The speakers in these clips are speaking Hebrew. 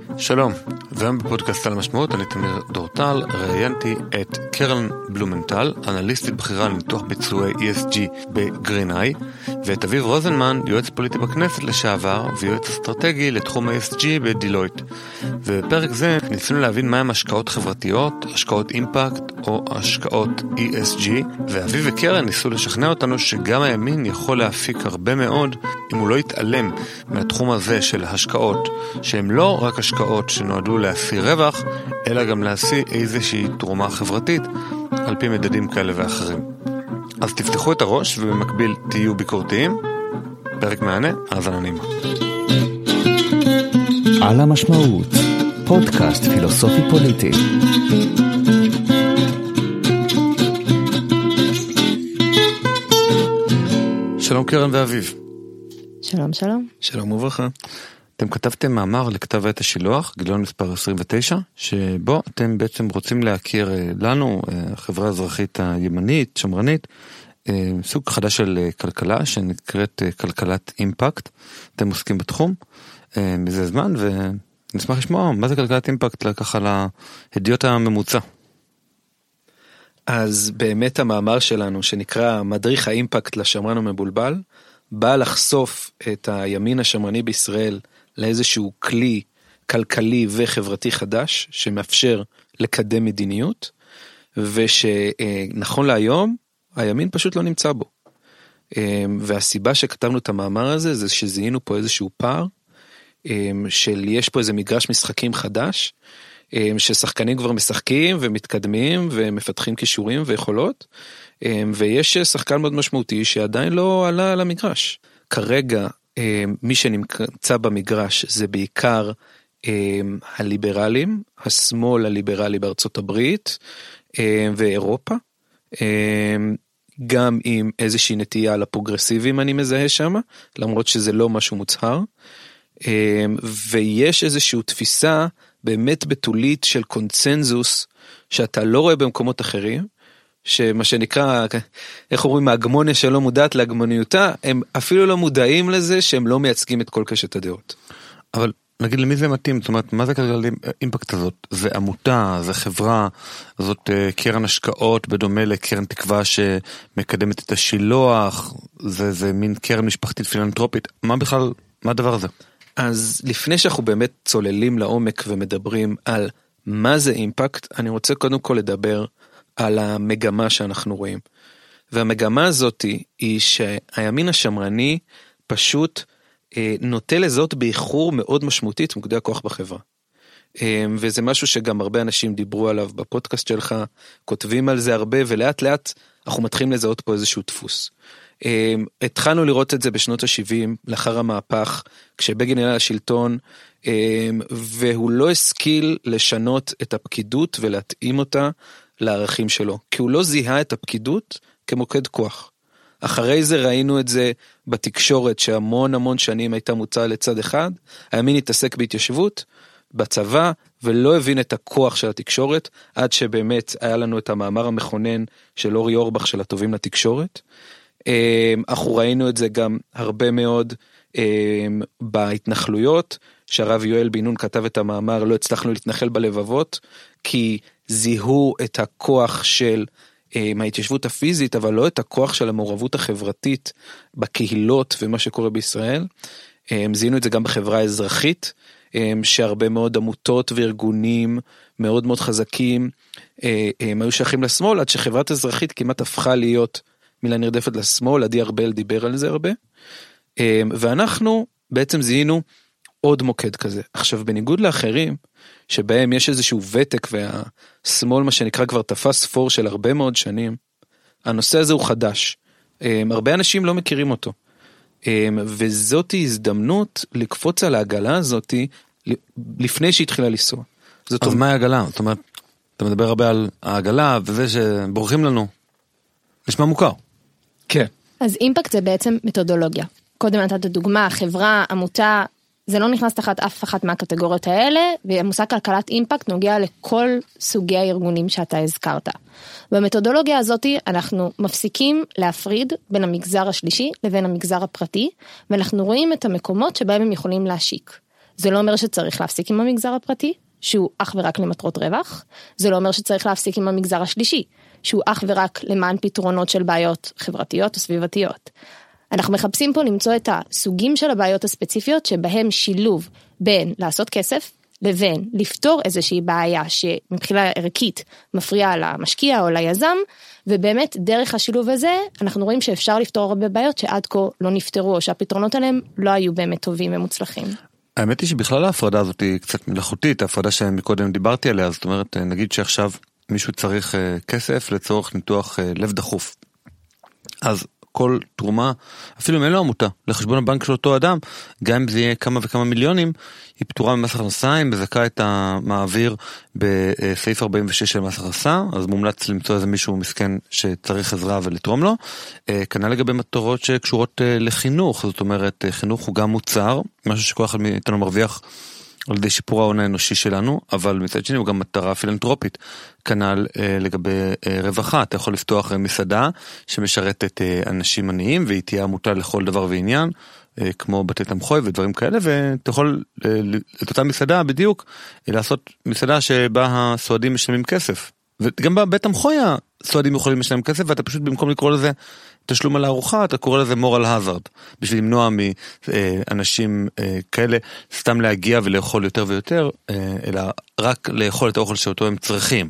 שלום, והיום בפודקאסט על המשמעות אני תמיר דורטל, ראיינתי את קרן בלומנטל, אנליסטית בכירה לניתוח ביצועי ESG בגרינאי, ואת אביב רוזנמן, יועץ פוליטי בכנסת לשעבר ויועץ אסטרטגי לתחום ה-ESG בדילויט. ובפרק זה ניסינו להבין מהם השקעות חברתיות, השקעות אימפקט או השקעות ESG, ואביב וקרן ניסו לשכנע אותנו שגם הימין יכול להפיק הרבה מאוד אם הוא לא יתעלם מהתחום הזה של השקעות, שהם לא רק השקעות שנועדו להשיא רווח, אלא גם להשיא איזושהי תרומה חברתית על פי מדדים כאלה ואחרים. אז תפתחו את הראש ובמקביל תהיו ביקורתיים. פרק מענה, האזנה נעימה. על המשמעות, פודקאסט פילוסופי פוליטי. שלום קרן ואביב. שלום, שלום. שלום וברכה. אתם כתבתם מאמר לכתב עת השילוח, גיליון מספר 29, שבו אתם בעצם רוצים להכיר לנו, החברה האזרחית הימנית, שמרנית, סוג חדש של כלכלה, שנקראת כלכלת אימפקט. אתם עוסקים בתחום מזה זמן, ונשמח לשמוע מה זה כלכלת אימפקט, ככה להדיוט הממוצע. אז באמת המאמר שלנו, שנקרא מדריך האימפקט לשמרן ומבולבל, בא לחשוף את הימין השמרני בישראל לאיזשהו כלי כלכלי וחברתי חדש, שמאפשר לקדם מדיניות, ושנכון להיום, הימין פשוט לא נמצא בו. והסיבה שכתבנו את המאמר הזה, זה שזיהינו פה איזשהו פער, של יש פה איזה מגרש משחקים חדש, ששחקנים כבר משחקים ומתקדמים ומפתחים כישורים ויכולות, ויש שחקן מאוד משמעותי שעדיין לא עלה על המגרש. כרגע מי שנמצא במגרש זה בעיקר הליברלים, השמאל הליברלי בארצות הברית ואירופה, גם עם איזושהי נטייה לפרוגרסיבים אני מזהה שם, למרות שזה לא משהו מוצהר, ויש איזושהי תפיסה באמת בתולית של קונצנזוס שאתה לא רואה במקומות אחרים, שמה שנקרא, איך אומרים, ההגמוניה שלא מודעת להגמוניותה, הם אפילו לא מודעים לזה שהם לא מייצגים את כל קשת הדעות. אבל נגיד למי זה מתאים? זאת אומרת, מה זה כלכלת אימפקט הזאת? זה עמותה, זה חברה, זאת קרן השקעות בדומה לקרן תקווה שמקדמת את השילוח, זה מין קרן משפחתית פילנטרופית, מה בכלל, מה הדבר הזה? אז לפני שאנחנו באמת צוללים לעומק ומדברים על מה זה אימפקט, אני רוצה קודם כל לדבר על המגמה שאנחנו רואים. והמגמה הזאת היא שהימין השמרני פשוט נוטה לזאת באיחור מאוד משמעותית את מוקדי הכוח בחברה. וזה משהו שגם הרבה אנשים דיברו עליו בפודקאסט שלך, כותבים על זה הרבה, ולאט לאט אנחנו מתחילים לזהות פה איזשהו דפוס. התחלנו לראות את זה בשנות ה-70, לאחר המהפך, כשבגין היה לשלטון, והוא לא השכיל לשנות את הפקידות ולהתאים אותה לערכים שלו, כי הוא לא זיהה את הפקידות כמוקד כוח. אחרי זה ראינו את זה בתקשורת, שהמון שנים הייתה מוצאה לצד אחד, הימין התעסק בהתיישבות, בצבא, ולא הבין את הכוח של התקשורת, עד שבאמת היה לנו את המאמר המכונן של אורי אורבך של הטובים לתקשורת. אנחנו ראינו את זה גם הרבה מאוד בהתנחלויות, שהרב יואל בן נון כתב את המאמר, לא הצלחנו להתנחל בלבבות, כי זיהו את הכוח של ההתיישבות הפיזית, אבל לא את הכוח של המעורבות החברתית בקהילות ומה שקורה בישראל. זיהינו את זה גם בחברה האזרחית, שהרבה מאוד עמותות וארגונים מאוד מאוד חזקים, הם היו שייכים לשמאל, עד שחברת אזרחית כמעט הפכה להיות מילה נרדפת לשמאל, עדי ארבל דיבר על זה הרבה, ואנחנו בעצם זיהינו עוד מוקד כזה. עכשיו בניגוד לאחרים, שבהם יש איזשהו ותק, והשמאל מה שנקרא כבר תפס פור של הרבה מאוד שנים, הנושא הזה הוא חדש, הרבה אנשים לא מכירים אותו, וזאת הזדמנות לקפוץ על העגלה הזאת, לפני שהתחילה לנסוע. אז מה העגלה? זאת אומרת, אתה מדבר הרבה על העגלה, וזה שבורחים לנו, נשמע מוכר. כן. אז אימפקט זה בעצם מתודולוגיה. קודם נתת דוגמה, חברה, עמותה, זה לא נכנס תחת אף אחת מהקטגוריות האלה, והמושג כלכלת אימפקט נוגע לכל סוגי הארגונים שאתה הזכרת. במתודולוגיה הזאת אנחנו מפסיקים להפריד בין המגזר השלישי לבין המגזר הפרטי, ואנחנו רואים את המקומות שבהם הם יכולים להשיק. זה לא אומר שצריך להפסיק עם המגזר הפרטי, שהוא אך ורק למטרות רווח, זה לא אומר שצריך להפסיק עם המגזר השלישי, שהוא אך ורק למען פתרונות של בעיות חברתיות או סביבתיות. אנחנו מחפשים פה למצוא את הסוגים של הבעיות הספציפיות, שבהם שילוב בין לעשות כסף, לבין לפתור איזושהי בעיה שמבחינה ערכית מפריעה למשקיע או ליזם, ובאמת דרך השילוב הזה אנחנו רואים שאפשר לפתור הרבה בעיות שעד כה לא נפתרו, או שהפתרונות עליהם לא היו באמת טובים ומוצלחים. האמת היא שבכלל ההפרדה הזאת היא קצת מלאכותית, ההפרדה שמקודם דיברתי עליה, זאת אומרת, נגיד שעכשיו מישהו צריך כסף לצורך ניתוח לב דחוף. אז כל תרומה, אפילו אם אין לו עמותה, לחשבון הבנק של אותו אדם, גם אם זה יהיה כמה וכמה מיליונים, היא פטורה ממס הכנסה, אם מזכה את המעביר בסעיף 46 של מס הכנסה, אז מומלץ למצוא איזה מישהו מסכן שצריך עזרה ולתרום לו. כנ"ל לגבי מטרות שקשורות לחינוך, זאת אומרת, חינוך הוא גם מוצר, משהו שכל אחד מאיתנו מרוויח על ידי שיפור ההון האנושי שלנו, אבל מצד שני הוא גם מטרה פילנטרופית. כנ"ל לגבי רווחה, אתה יכול לפתוח מסעדה שמשרתת אנשים עניים, והיא תהיה עמותה לכל דבר ועניין, כמו בתי תמחוי ודברים כאלה, ואתה יכול את אותה מסעדה בדיוק, לעשות מסעדה שבה הסועדים משלמים כסף. וגם בבית תמחוי הסועדים יכולים לשלם כסף, ואתה פשוט במקום לקרוא לזה תשלום על הארוחה, אתה קורא לזה moral hazard, בשביל למנוע מאנשים כאלה סתם להגיע ולאכול יותר ויותר, אלא רק לאכול את האוכל שאותו הם צריכים.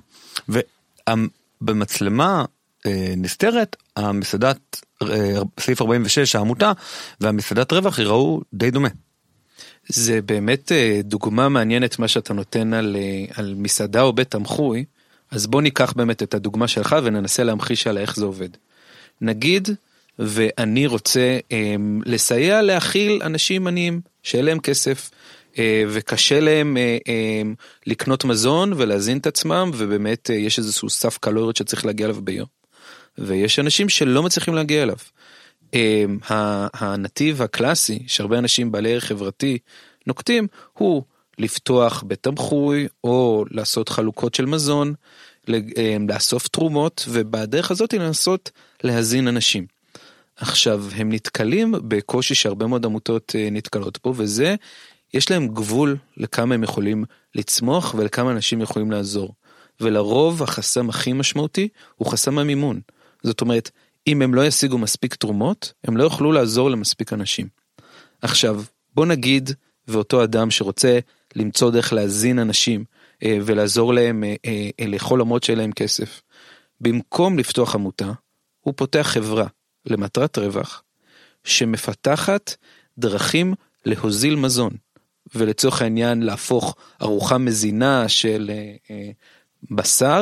ובמצלמה נסתרת, המסעדת סעיף 46, העמותה, והמסעדת רווח יראו די דומה. זה באמת דוגמה מעניינת מה שאתה נותן על מסעדה או בית תמחוי, אז בוא ניקח באמת את הדוגמה שלך וננסה להמחיש על איך זה עובד. נגיד, ואני רוצה לסייע להכיל אנשים עניים שאין להם כסף, וקשה להם לקנות מזון ולהזין את עצמם, ובאמת יש איזשהו סף קלוריות שצריך להגיע אליו ביום. ויש אנשים שלא מצליחים להגיע אליו. הנתיב הקלאסי, שהרבה אנשים בעלי ערך חברתי נוקטים, הוא לפתוח בתמחוי, או לעשות חלוקות של מזון, לאסוף תרומות, ובדרך הזאת לנסות להזין אנשים. עכשיו, הם נתקלים בקושי שהרבה מאוד עמותות נתקלות פה, וזה, יש להם גבול לכמה הם יכולים לצמוח, ולכמה אנשים יכולים לעזור. ולרוב, החסם הכי משמעותי, הוא חסם המימון. זאת אומרת, אם הם לא ישיגו מספיק תרומות, הם לא יוכלו לעזור למספיק אנשים. עכשיו, בוא נגיד, ואותו אדם שרוצה למצוא דרך להזין אנשים, ולעזור להם לכל עמות שאין להם כסף. במקום לפתוח עמותה, הוא פותח חברה למטרת רווח, שמפתחת דרכים להוזיל מזון, ולצורך העניין להפוך ארוחה מזינה של בשר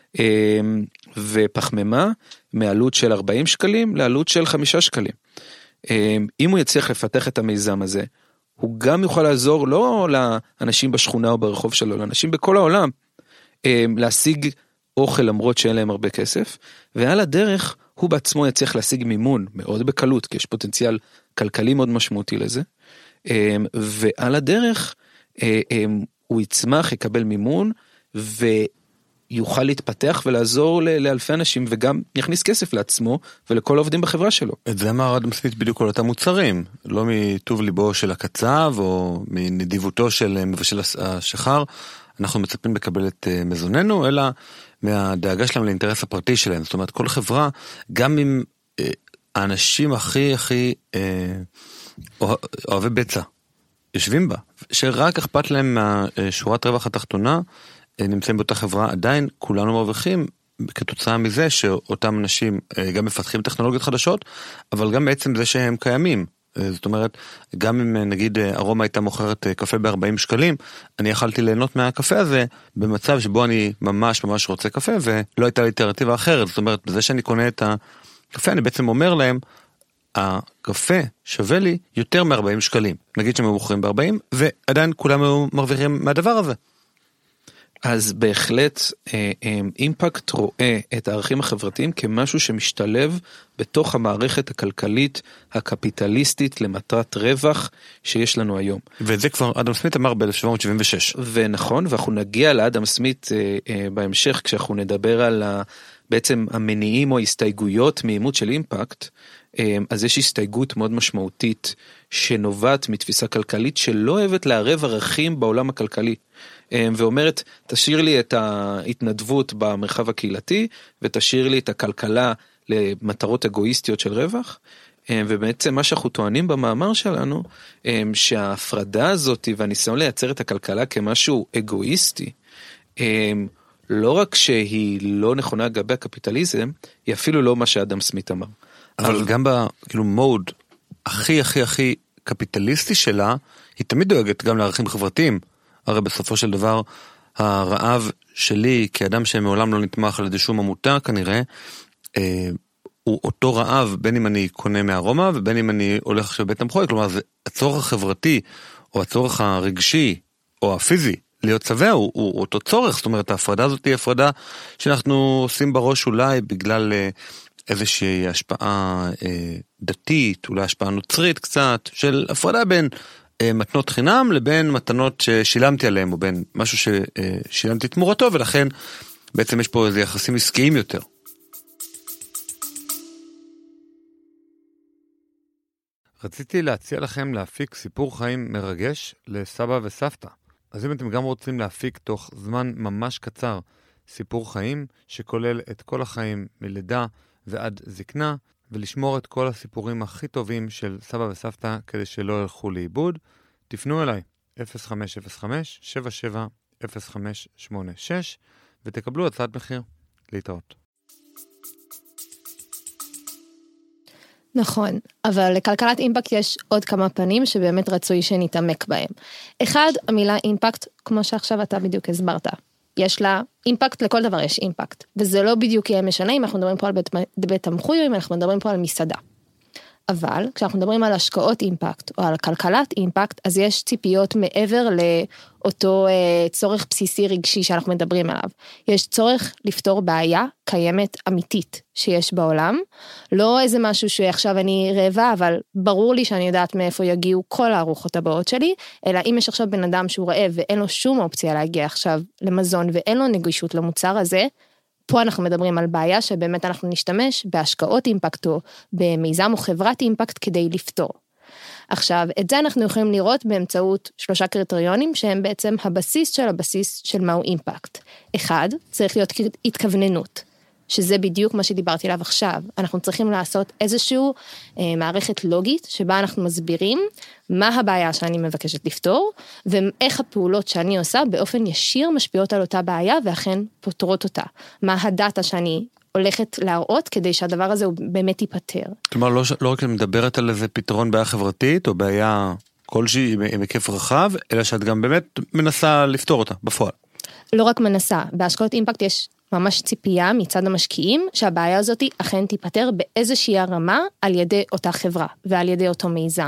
ופחמימה, מעלות של 40 שקלים לעלות של 5 שקלים. אם הוא יצליח לפתח את המיזם הזה, הוא גם יוכל לעזור לא לאנשים בשכונה או ברחוב שלו, לאנשים בכל העולם, להשיג אוכל למרות שאין להם הרבה כסף, ועל הדרך הוא בעצמו יצליח להשיג מימון מאוד בקלות, כי יש פוטנציאל כלכלי מאוד משמעותי לזה, ועל הדרך הוא יצמח, יקבל מימון, ויוכל להתפתח ולעזור לאלפי אנשים, וגם יכניס כסף לעצמו ולכל העובדים בחברה שלו. את זה אמר אדם סמית בדיוק על אותם מוצרים, לא מטוב ליבו של הקצב, או מנדיבותו של מבשל השחר, אנחנו מצפים לקבל את מזוננו, אלא מהדאגה שלהם לאינטרס הפרטי שלהם. זאת אומרת, כל חברה, גם אם האנשים הכי אוהבי בצע, יושבים בה, שרק אכפת להם מהשורת רווח התחתונה, נמצאים באותה חברה, עדיין כולנו מרוויחים כתוצאה מזה שאותם אנשים גם מפתחים טכנולוגיות חדשות, אבל גם בעצם זה שהם קיימים. זאת אומרת, גם אם נגיד ארומה הייתה מוכרת קפה ב-40 שקלים, אני יכלתי ליהנות מהקפה הזה במצב שבו אני ממש רוצה קפה, ולא הייתה לי אלטרנטיבה אחרת. זאת אומרת, בזה שאני קונה את הקפה, אני בעצם אומר להם, הקפה שווה לי יותר מ-40 שקלים. נגיד שהם מוכרים ב-40, ועדיין כולם מרוויחים מהדבר הזה. אז בהחלט אימפקט רואה את הערכים החברתיים כמשהו שמשתלב בתוך המערכת הכלכלית הקפיטליסטית למטרת רווח שיש לנו היום. וזה כבר אדם סמית אמר ב-1776. ונכון, ואנחנו נגיע לאדם סמית בהמשך כשאנחנו נדבר על בעצם המניעים או הסתייגויות מאימות של אימפקט, אז יש הסתייגות מאוד משמעותית שנובעת מתפיסה כלכלית שלא אוהבת לערב ערכים בעולם הכלכלי, ואומרת תשאיר לי את ההתנדבות במרחב הקהילתי ותשאיר לי את הכלכלה למטרות אגואיסטיות של רווח. ובעצם מה שאנחנו טוענים במאמר שלנו, שההפרדה הזאת והניסיון לייצר את הכלכלה כמשהו אגואיסטי, לא רק שהיא לא נכונה לגבי הקפיטליזם, היא אפילו לא מה שאדם סמית אמר. אבל גם כאילו מוד הכי קפיטליסטי שלה, היא תמיד דואגת גם לערכים חברתיים. הרי בסופו של דבר, הרעב שלי כאדם שמעולם לא נתמך על ידי שום עמותה כנראה, הוא אותו רעב בין אם אני קונה מהרומא ובין אם אני הולך עכשיו בית המחוי, כלומר זה הצורך החברתי או הצורך הרגשי או הפיזי להיות שבע הוא אותו צורך, זאת אומרת ההפרדה הזאת היא הפרדה שאנחנו עושים בראש אולי בגלל איזושהי השפעה דתית, אולי השפעה נוצרית קצת, של הפרדה בין מתנות חינם לבין מתנות ששילמתי עליהם או בין משהו ששילמתי תמורתו ולכן בעצם יש פה איזה יחסים עסקיים יותר. רציתי להציע לכם להפיק סיפור חיים מרגש לסבא וסבתא. אז אם אתם גם רוצים להפיק תוך זמן ממש קצר סיפור חיים שכולל את כל החיים מלידה ועד זקנה, ולשמור את כל הסיפורים הכי טובים של סבא וסבתא כדי שלא ילכו לאיבוד, תפנו אליי 0505-770586 ותקבלו הצעת מחיר. להתראות. נכון, אבל לכלכלת אימפקט יש עוד כמה פנים שבאמת רצוי שנתעמק בהם. אחד, המילה אימפקט, כמו שעכשיו אתה בדיוק הסברת. יש לה אימפקט, לכל דבר יש אימפקט. וזה לא בדיוק יהיה משנה אם אנחנו מדברים פה על בית תמחוי או אם אנחנו מדברים פה על מסעדה. אבל כשאנחנו מדברים על השקעות אימפקט או על כלכלת אימפקט, אז יש ציפיות מעבר לאותו צורך בסיסי רגשי שאנחנו מדברים עליו. יש צורך לפתור בעיה קיימת אמיתית שיש בעולם, לא איזה משהו שעכשיו אני רעבה, אבל ברור לי שאני יודעת מאיפה יגיעו כל הארוחות הבאות שלי, אלא אם יש עכשיו בן אדם שהוא רעב ואין לו שום אופציה להגיע עכשיו למזון ואין לו נגישות למוצר הזה, פה אנחנו מדברים על בעיה שבאמת אנחנו נשתמש בהשקעות אימפקט או במיזם או חברת אימפקט כדי לפתור. עכשיו, את זה אנחנו יכולים לראות באמצעות 3 קריטריונים שהם בעצם הבסיס של מהו אימפקט. 1, צריך להיות התכווננות, שזה בדיוק מה שדיברתי עליו עכשיו. אנחנו צריכים לעשות איזשהו מערכת לוגית שבה אנחנו מסבירים מה הבעיה שאני מבקשת לפתור, ואיך הפעולות שאני עושה באופן ישיר משפיעות על אותה בעיה ואכן פותרות אותה. מה הדאטה שאני הולכת להראות כדי שהדבר הזה הוא באמת ייפטר. כלומר, לא רק מדברת על איזה פתרון בעיה חברתית או בעיה כלשהי עם היקף רחב, אלא שאת גם באמת מנסה לפתור אותה בפועל. לא רק מנסה, בהשקעות אימפקט יש ממש ציפייה מצד המשקיעים שהבעיה הזאת אכן תיפטר באיזושהי הרמה על ידי אותה חברה ועל ידי אותו מיזם.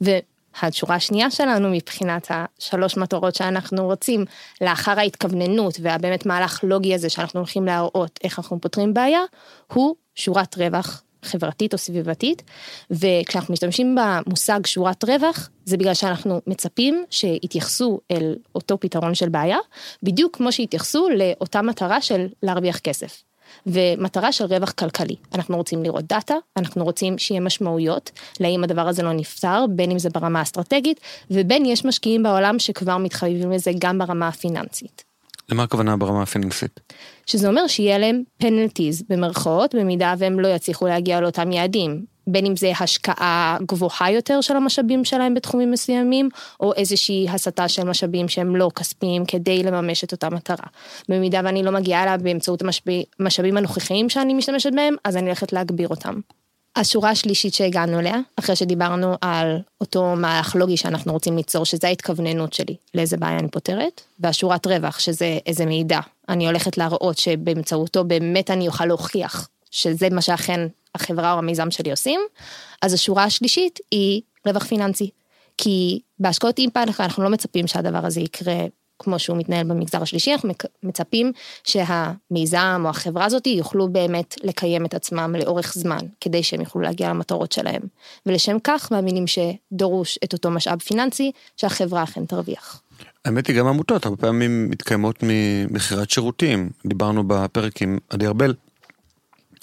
והשורה השנייה שלנו מבחינת 3 מטרות שאנחנו רוצים לאחר ההתכווננות והבאמת מהלך לוגי הזה שאנחנו הולכים להראות איך אנחנו פותרים בעיה, הוא שורת רווח חברתית או סביבתית, וכשאנחנו משתמשים במושג שורת רווח, זה בגלל שאנחנו מצפים שיתייחסו אל אותו פתרון של בעיה, בדיוק כמו שיתייחסו לאותה מטרה של להרוויח כסף, ומטרה של רווח כלכלי. אנחנו רוצים לראות דאטה, אנחנו רוצים שיהיה משמעויות, לאם הדבר הזה לא נפתר, בין אם זה ברמה האסטרטגית, ובין יש משקיעים בעולם שכבר מתחייבים לזה גם ברמה הפיננסית. למה הכוונה ברמה הפיננסית? שזה אומר שיהיה להם פנלטיז במרכאות, במידה והם לא יצליחו להגיע לאותם יעדים, בין אם זה השקעה גבוהה יותר של המשאבים שלהם בתחומים מסוימים, או איזושהי הסטה של משאבים שהם לא כספיים כדי לממש את אותה מטרה. במידה ואני לא מגיעה לה באמצעות המשאבים הנוכחיים שאני משתמשת בהם, אז אני הולכת להגביר אותם. השורה השלישית שהגענו אליה, אחרי שדיברנו על אותו מהלך לוגי שאנחנו רוצים ליצור, שזה ההתכווננות שלי, לאיזה בעיה אני פותרת, והשורת רווח, שזה איזה מידע, אני הולכת להראות שבאמצעותו באמת אני אוכל להוכיח, שזה מה שאכן החברה או המיזם שלי עושים, אז השורה השלישית היא רווח פיננסי, כי בהשקעות אימפקט אנחנו לא מצפים שהדבר הזה יקרה כמו שהוא מתנהל במגזר השלישי, אנחנו מצפים שהמיזם או החברה הזאת יוכלו באמת לקיים את עצמם לאורך זמן, כדי שהם יוכלו להגיע למטרות שלהם. ולשם כך מאמינים שדרוש את אותו משאב פיננסי, שהחברה אכן תרוויח. האמת היא גם עמותות, הרבה פעמים מתקיימות ממחירת שירותים. דיברנו בפרק עם עדי ארבל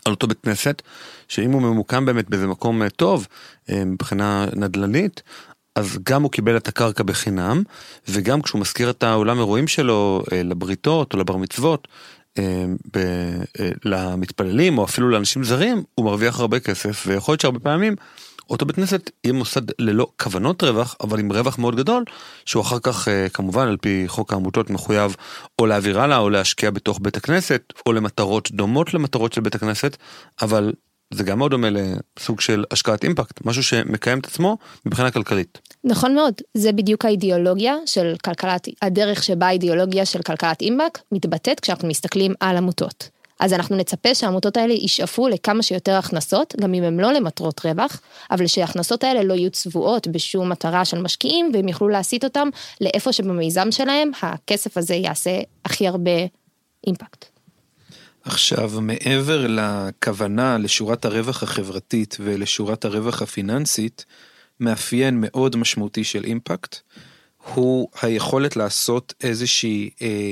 על אותו בית כנסת, שאם הוא ממוקם באמת באיזה מקום טוב, מבחינה נדל"נית, אז גם הוא קיבל את הקרקע בחינם, וגם כשהוא מזכיר את העולם אירועים שלו לבריתות או לבר מצוות, למתפללים או אפילו לאנשים זרים, הוא מרוויח הרבה כסף, ויכול להיות שהרבה פעמים אותו בית כנסת יהיה מוסד ללא כוונות רווח, אבל עם רווח מאוד גדול, שהוא אחר כך כמובן על פי חוק העמותות מחויב או להעביר הלאה או להשקיע בתוך בית הכנסת, או למטרות דומות למטרות של בית הכנסת, אבל זה גם מאוד דומה לסוג של השקעת אימפקט, משהו שמקיים את עצמו מבחינה כלכלית. נכון מאוד, זה בדיוק האידיאולוגיה של כלכלת, הדרך שבה האידיאולוגיה של כלכלת אימפקט מתבטאת כשאנחנו מסתכלים על עמותות. אז אנחנו נצפה שהעמותות האלה ישאפו לכמה שיותר הכנסות, גם אם הם לא למטרות רווח, אבל שההכנסות האלה לא יהיו צבועות בשום מטרה של משקיעים, והם יוכלו להסיט אותם לאיפה שבמיזם שלהם, הכסף הזה יעשה הכי הרבה אימפקט. עכשיו, מעבר לכוונה לשורת הרווח החברתית ולשורת הרווח הפיננסית, מאפיין מאוד משמעותי של אימפקט, הוא היכולת לעשות איזושהי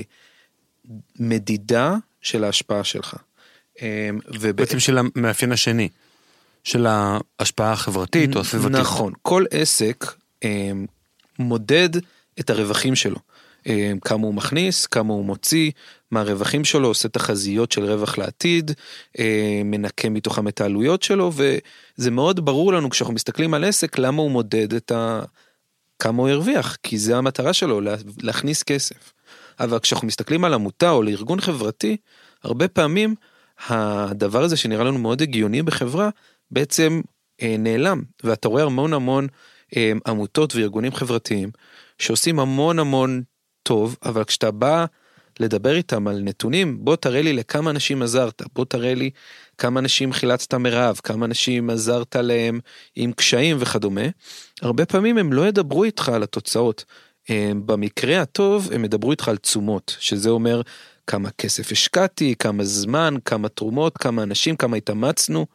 מדידה של ההשפעה שלך. בעצם של המאפיין השני, של ההשפעה החברתית או הסביבתית. נכון, כל עסק מודד את הרווחים שלו. כמה הוא מכניס, כמה הוא מוציא, מה הרווחים שלו, עושה תחזיות של רווח לעתיד, מנקה מתוכם את העלויות שלו, וזה מאוד ברור לנו כשאנחנו מסתכלים על עסק, למה הוא מודד כמה הוא הרוויח, כי זה המטרה שלו, להכניס כסף. אבל כשאנחנו מסתכלים על עמותה או לארגון חברתי, הרבה פעמים הדבר הזה שנראה לנו מאוד הגיוני בחברה, בעצם נעלם, ואתה רואה המון עמותות וארגונים חברתיים, שעושים המון טוב, אבל כשאתה בא לדבר איתם על נתונים, בוא תראה לי לכמה אנשים עזרת, בוא תראה לי כמה אנשים חילצת מרעב, כמה אנשים עזרת להם עם קשיים וכדומה, הרבה פעמים הם לא ידברו איתך על התוצאות, במקרה הטוב הם ידברו איתך על תשומות, שזה אומר כמה כסף השקעתי, כמה זמן, כמה תרומות, כמה אנשים, כמה התאמצנו,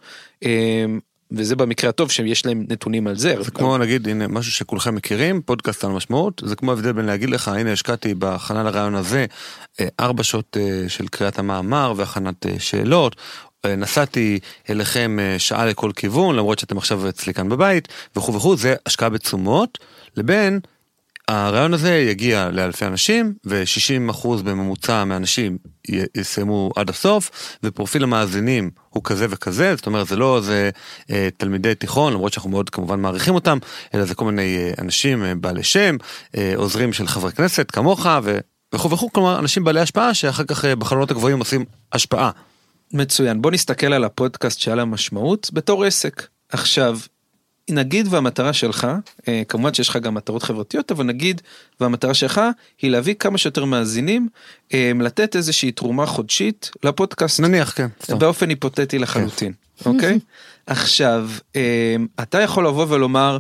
וזה במקרה הטוב שיש להם נתונים על זה. זה כמו נגיד, הנה משהו שכולכם מכירים, פודקאסט על משמעות, זה כמו הבדל בין להגיד לך, הנה השקעתי בהכנה לרעיון הזה, 4 שעות של קריאת המאמר והכנת שאלות, נסעתי אליכם שעה לכל כיוון, למרות שאתם עכשיו אצלי כאן בבית, וכו', זה השקעה בתשומות, לבין הרעיון הזה יגיע לאלפי אנשים, ו60% בממוצע מהאנשים יסיימו עד הסוף, ופרופיל המאזינים הוא כזה וכזה, זאת אומרת זה לא זה תלמידי תיכון, למרות שאנחנו מאוד כמובן מעריכים אותם, אלא זה כל מיני אנשים בעלי שם, עוזרים של חברי כנסת כמוך, וכו', כלומר אנשים בעלי השפעה, שאחר כך בחלונות הגבוהים עושים השפעה. מצוין, בוא נסתכל על הפודקאסט שעל המשמעות, בתור עסק. עכשיו, נגיד והמטרה שלך, כמובן שיש לך גם מטרות חברתיות, אבל נגיד והמטרה שלך היא להביא כמה שיותר מאזינים, לתת איזושהי תרומה חודשית לפודקאסט. נניח, כן. באופן היפותטי לחלוטין, אוקיי? עכשיו, אתה יכול לבוא ולומר,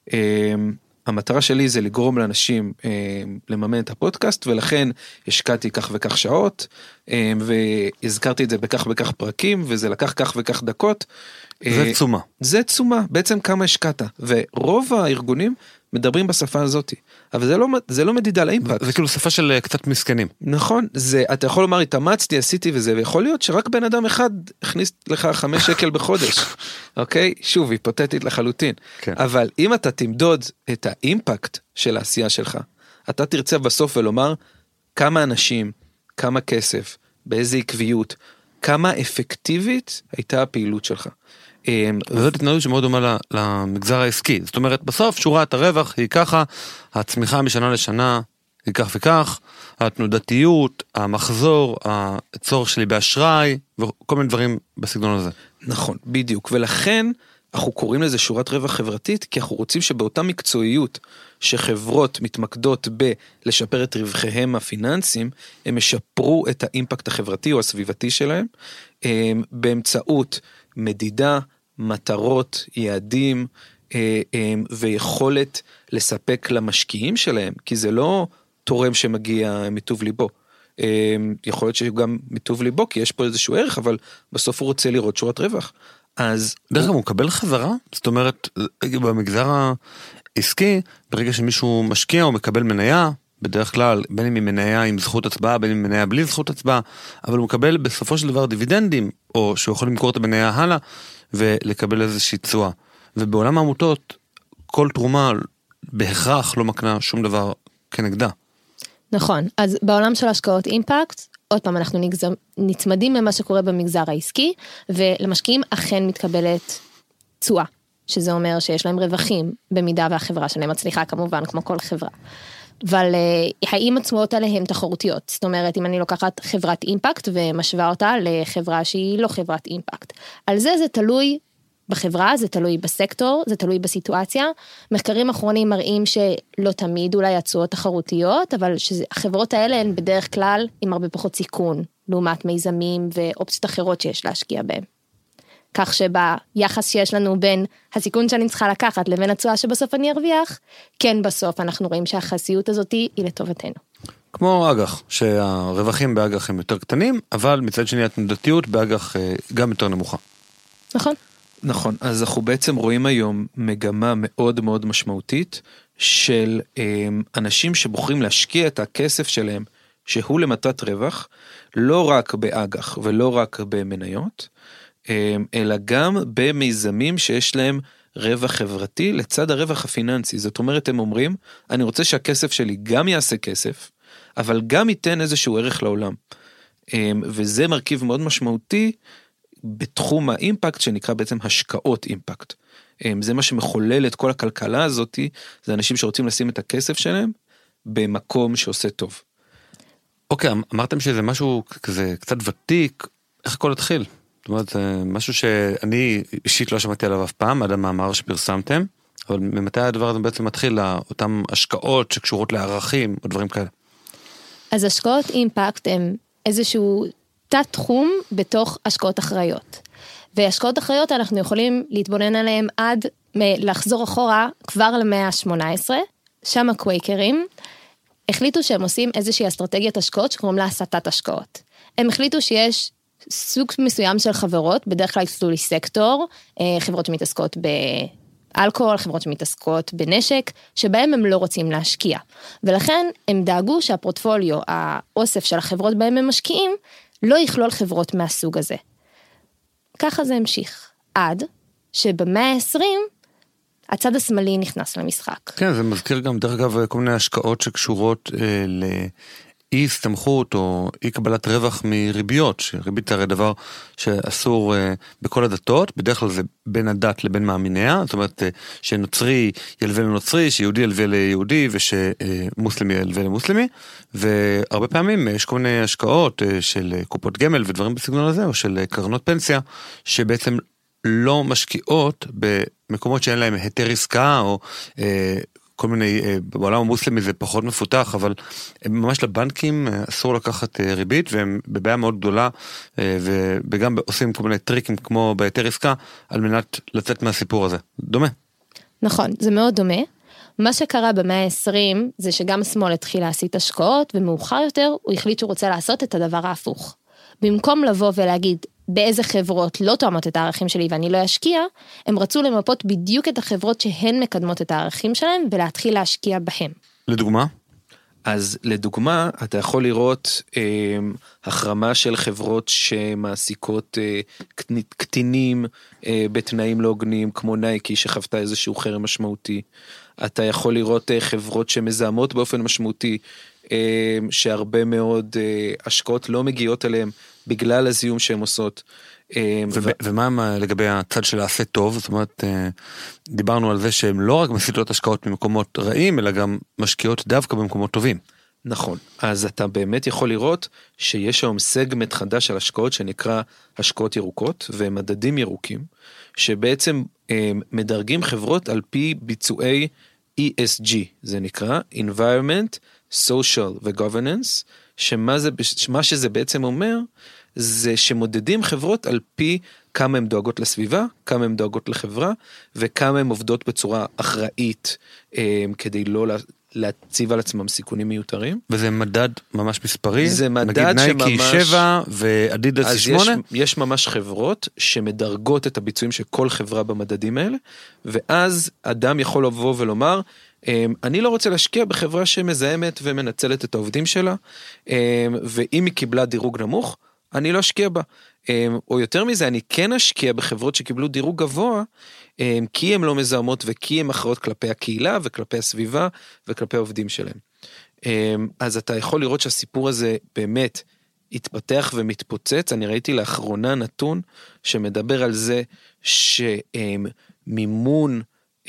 המטרה שלי זה לגרום לאנשים לממן את הפודקאסט, ולכן השקעתי כך וכך שעות, והזכרתי את זה בכך וכך פרקים, וזה לקח כך וכך דקות. זה תשומה. זה תשומה, בעצם כמה השקעת, ורוב הארגונים מדברים בשפה הזאת, אבל זה לא מדידה לאימפקט. זה כאילו שפה של קצת מסכנים. נכון, אתה יכול לומר, התאמצתי, עשיתי וזה, ויכול להיות שרק בן אדם אחד הכניס לך 5 שקל בחודש, אוקיי? שוב, היפותטית לחלוטין. כן. אבל אם אתה תמדוד את האימפקט של העשייה שלך, אתה תרצה בסוף ולומר, כמה אנשים, כמה כסף, באיזה עקביות, כמה אפקטיבית הייתה הפעילות שלך. וזאת התנהלות שמאוד דומה למגזר העסקי. זאת אומרת, בסוף שורת הרווח היא ככה, הצמיחה משנה לשנה היא כך וכך, התנודתיות, המחזור, הצורך שלי באשראי, וכל מיני דברים בסגנון הזה. נכון, בדיוק. ולכן אנחנו קוראים לזה שורת רווח חברתית, כי אנחנו רוצים שבאותה מקצועיות שחברות מתמקדות בלשפר את רווחיהם הפיננסיים, הם ישפרו את האימפקט החברתי או הסביבתי שלהם, באמצעות מדידה, מטרות, יעדים, ויכולת לספק למשקיעים שלהם, כי זה לא תורם שמגיע מטוב ליבו. יכול להיות שגם מטוב ליבו, כי יש פה איזשהו ערך, אבל בסוף הוא רוצה לראות שורת רווח. אז דרך כלל הוא מקבל חזרה? זאת אומרת, במגזר העסקי, ברגע שמישהו משקיע או מקבל מניה, בדרך כלל, בין אם היא מניה עם זכות הצבעה, בין אם מניה בלי זכות הצבעה, אבל הוא מקבל בסופו של דבר דיבידנדים, או שהוא יכול למכור את המניה הלאה, ולקבל איזושהי תשואה. ובעולם העמותות, כל תרומה בהכרח לא מקנה שום דבר כנגדה. נכון, אז בעולם של השקעות אימפקט, עוד פעם אנחנו נצמדים ממה שקורה במגזר העסקי, ולמשקיעים אכן מתקבלת תשואה, שזה אומר שיש להם רווחים, במידה והחברה שלהם מצליחה כמובן, כמו כל חברה. אבל האם התשואות האלה הן תחרותיות? זאת אומרת, אם אני לוקחת חברת אימפקט ומשווה אותה לחברה שהיא לא חברת אימפקט. על זה תלוי בחברה, זה תלוי בסקטור, זה תלוי בסיטואציה. מחקרים אחרונים מראים שלא תמיד אולי התשואות תחרותיות, אבל החברות האלה הן בדרך כלל עם הרבה פחות סיכון, לעומת מיזמים ואופציות אחרות שיש להשקיע בהם. כך שביחס שיש לנו בין הסיכון שאני צריכה לקחת לבין התשואה שבסוף אני ארוויח, כן בסוף אנחנו רואים שהחסיות הזאת היא לטובתנו. כמו אג"ח, שהרווחים באג"ח הם יותר קטנים, אבל מצד שני התנודתיות באג"ח גם יותר נמוכה. נכון. נכון, אז אנחנו בעצם רואים היום מגמה מאוד מאוד משמעותית של אנשים שבוחרים להשקיע את הכסף שלהם, שהוא למטרת רווח, לא רק באג"ח ולא רק במניות, אלא גם במיזמים שיש להם רווח חברתי לצד הרווח הפיננסי. זאת אומרת, הם אומרים, אני רוצה שהכסף שלי גם יעשה כסף, אבל גם ייתן איזשהו ערך לעולם. וזה מרכיב מאוד משמעותי בתחום האימפקט, שנקרא בעצם השקעות אימפקט. זה מה שמחולל את כל הכלכלה הזאת, זה אנשים שרוצים לשים את הכסף שלהם במקום שעושה טוב. אוקיי, אמרתם שזה משהו כזה קצת ותיק, איך הכל התחיל? זאת אומרת, זה משהו שאני אישית לא שמעתי עליו אף פעם, עד המאמר שפרסמתם, אבל ממתי הדבר הזה בעצם מתחיל לאותן השקעות שקשורות לערכים או דברים כאלה? אז השקעות אימפקט הם איזשהו תת תחום בתוך השקעות אחראיות. והשקעות אחראיות אנחנו יכולים להתבונן עליהן עד לחזור אחורה כבר למאה ה-18, שם הקווייקרים החליטו שהם עושים איזושהי אסטרטגיית השקעות שקוראים לה הסטת השקעות. הם החליטו שיש סוג מסוים של חברות, בדרך כלל יצאו לי סקטור, חברות שמתעסקות באלכוהול, חברות שמתעסקות בנשק, שבהם הם לא רוצים להשקיע. ולכן הם דאגו שהפורטפוליו, האוסף של החברות בהם הם משקיעים, לא יכלול חברות מהסוג הזה. ככה זה המשיך. עד שבמאה ה-20, הצד השמאלי נכנס למשחק. כן, זה מזכיר גם דרך אגב כל מיני השקעות שקשורות אי הסתמכות או אי קבלת רווח מריביות, שריבית הרי דבר שאסור בכל הדתות, בדרך כלל זה בין הדת לבין מאמיניה, זאת אומרת שנוצרי ילווה לנוצרי, שיהודי ילווה ליהודי ושמוסלמי ילווה למוסלמי, והרבה פעמים יש כל מיני השקעות של קופות גמל ודברים בסגנון הזה, או של קרנות פנסיה, שבעצם לא משקיעות במקומות שאין להם היתר עסקה או כל מיני, בעולם המוסלמי זה פחות מפותח, אבל ממש לבנקים אסור לקחת ריבית, והם בבעיה מאוד גדולה, וגם עושים כל מיני טריקים כמו בהיתר עסקה, על מנת לצאת מהסיפור הזה. דומה. נכון, זה מאוד דומה. מה שקרה במאה ה-20, זה שגם השמאל התחיל להסיט השקעות, ומאוחר יותר הוא החליט שהוא רוצה לעשות את הדבר ההפוך. במקום לבוא ולהגיד, באיזה חברות לא תואמות את הערכים שלי ואני לא אשקיע, הם רצו למפות בדיוק את החברות שהן מקדמות את הערכים שלהם, ולהתחיל להשקיע בהם. לדוגמה? אז לדוגמה, אתה יכול לראות החרמה של חברות שמעסיקות קטינים בתנאים לא הוגנים, כמו נייקי שחוותה איזשהו חרם משמעותי. אתה יכול לראות חברות שמזהמות באופן משמעותי, שהרבה מאוד השקעות לא מגיעות אליהם, בגלל הזיהום שהן עושות. ומה לגבי הצד של העשה טוב? זאת אומרת, דיברנו על זה שהן לא רק מסיטות השקעות ממקומות רעים, אלא גם משקיעות דווקא במקומות טובים. נכון, אז אתה באמת יכול לראות שיש היום סגמנט חדש של השקעות שנקרא השקעות ירוקות ומדדים ירוקים, שבעצם מדרגים חברות על פי ביצועי ESG, זה נקרא Environment, Social ו-Governance, שמה שזה בעצם אומר, זה שמודדים חברות על פי כמה הן דואגות לסביבה, כמה הן דואגות לחברה, וכמה הן עובדות בצורה אחראית, כדי לא להציב על עצמם סיכונים מיותרים. וזה מדד ממש מספרי? זה מדד נגיד נייקי 7 ואדידס 8? יש ממש חברות שמדרגות את הביצועים של כל חברה במדדים האלה, ואז אדם יכול לבוא ולומר, אני לא רוצה להשקיע בחברה שמזהמת ומנצלת את העובדים שלה, ואם היא קיבלה דירוג נמוך, אני לא אשקיע בה. או יותר מזה, אני כן אשקיע בחברות שקיבלו דירוג גבוה, כי הן לא מזהמות וכי הן אחרות כלפי הקהילה וכלפי הסביבה וכלפי העובדים שלהם. אז אתה יכול לראות שהסיפור הזה באמת התפתח ומתפוצץ. אני ראיתי לאחרונה נתון שמדבר על זה שמימון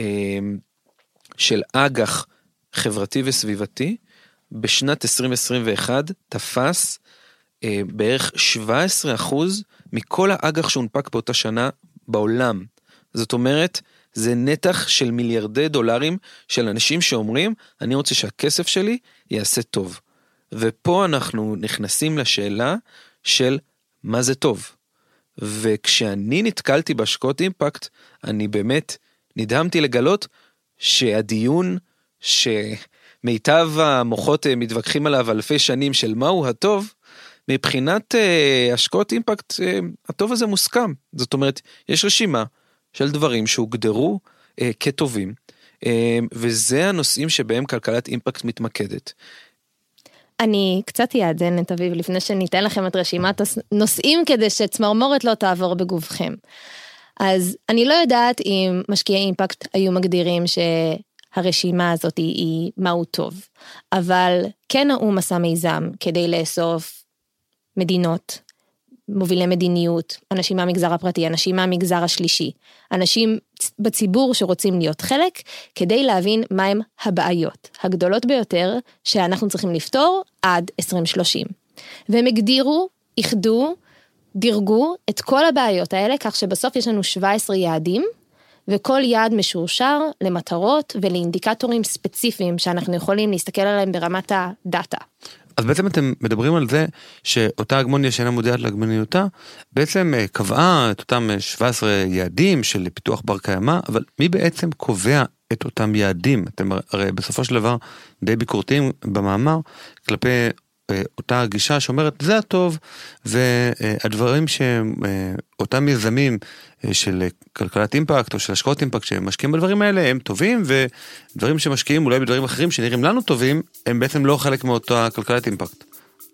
של אג"ח חברתי וסביבתי בשנת 2021 תפס בערך 17% מכל האג"ח שהונפק באותה שנה בעולם. זאת אומרת, זה נתח של מיליארדי דולרים של אנשים שאומרים, אני רוצה שהכסף שלי יעשה טוב. ופה אנחנו נכנסים לשאלה של מה זה טוב. וכשאני נתקלתי בהשקעות אימפקט, אני באמת נדהמתי לגלות שהדיון שמיטב המוחות מתווכחים עליו אלפי שנים של מהו הטוב, מבחינת השקעות אימפקט, הטוב הזה מוסכם. זאת אומרת, יש רשימה של דברים שהוגדרו כטובים, וזה הנושאים שבהם כלכלת אימפקט מתמקדת. אני קצת יעדן את אביב לפני שניתן לכם את רשימת הנושאים כדי שצמרמורת לא תעבור בגובכם. אז אני לא יודעת אם משקיעי אימפקט היו מגדירים שהרשימה הזאת היא מהו טוב, אבל כן האו"ם עשה מיזם כדי לאסוף מדינות, מובילי מדיניות, אנשים מהמגזר הפרטי, אנשים מהמגזר השלישי, אנשים בציבור שרוצים להיות חלק, כדי להבין מהם הבעיות הגדולות ביותר שאנחנו צריכים לפתור עד 2030. והם הגדירו, איחדו, דירגו את כל הבעיות האלה, כך שבסוף יש לנו 17 יעדים, וכל יעד משורשר למטרות ולאינדיקטורים ספציפיים שאנחנו יכולים להסתכל עליהם ברמת הדאטה. אז בעצם אתם מדברים על זה שאותה הגמוניה שאינה מודעת להגמוניותה, בעצם קבעה את אותם 17 יעדים של פיתוח בר קיימא, אבל מי בעצם קובע את אותם יעדים? אתם הרי בסופו של דבר די ביקורתיים במאמר, כלפי אותה גישה שאומרת זה הטוב, והדברים שאותם יזמים של כלכלת אימפקט או של השקעות אימפקט שמשקיעים בדברים האלה הם טובים, ודברים שמשקיעים אולי בדברים אחרים שנראים לנו טובים, הם בעצם לא חלק מאותה כלכלת אימפקט.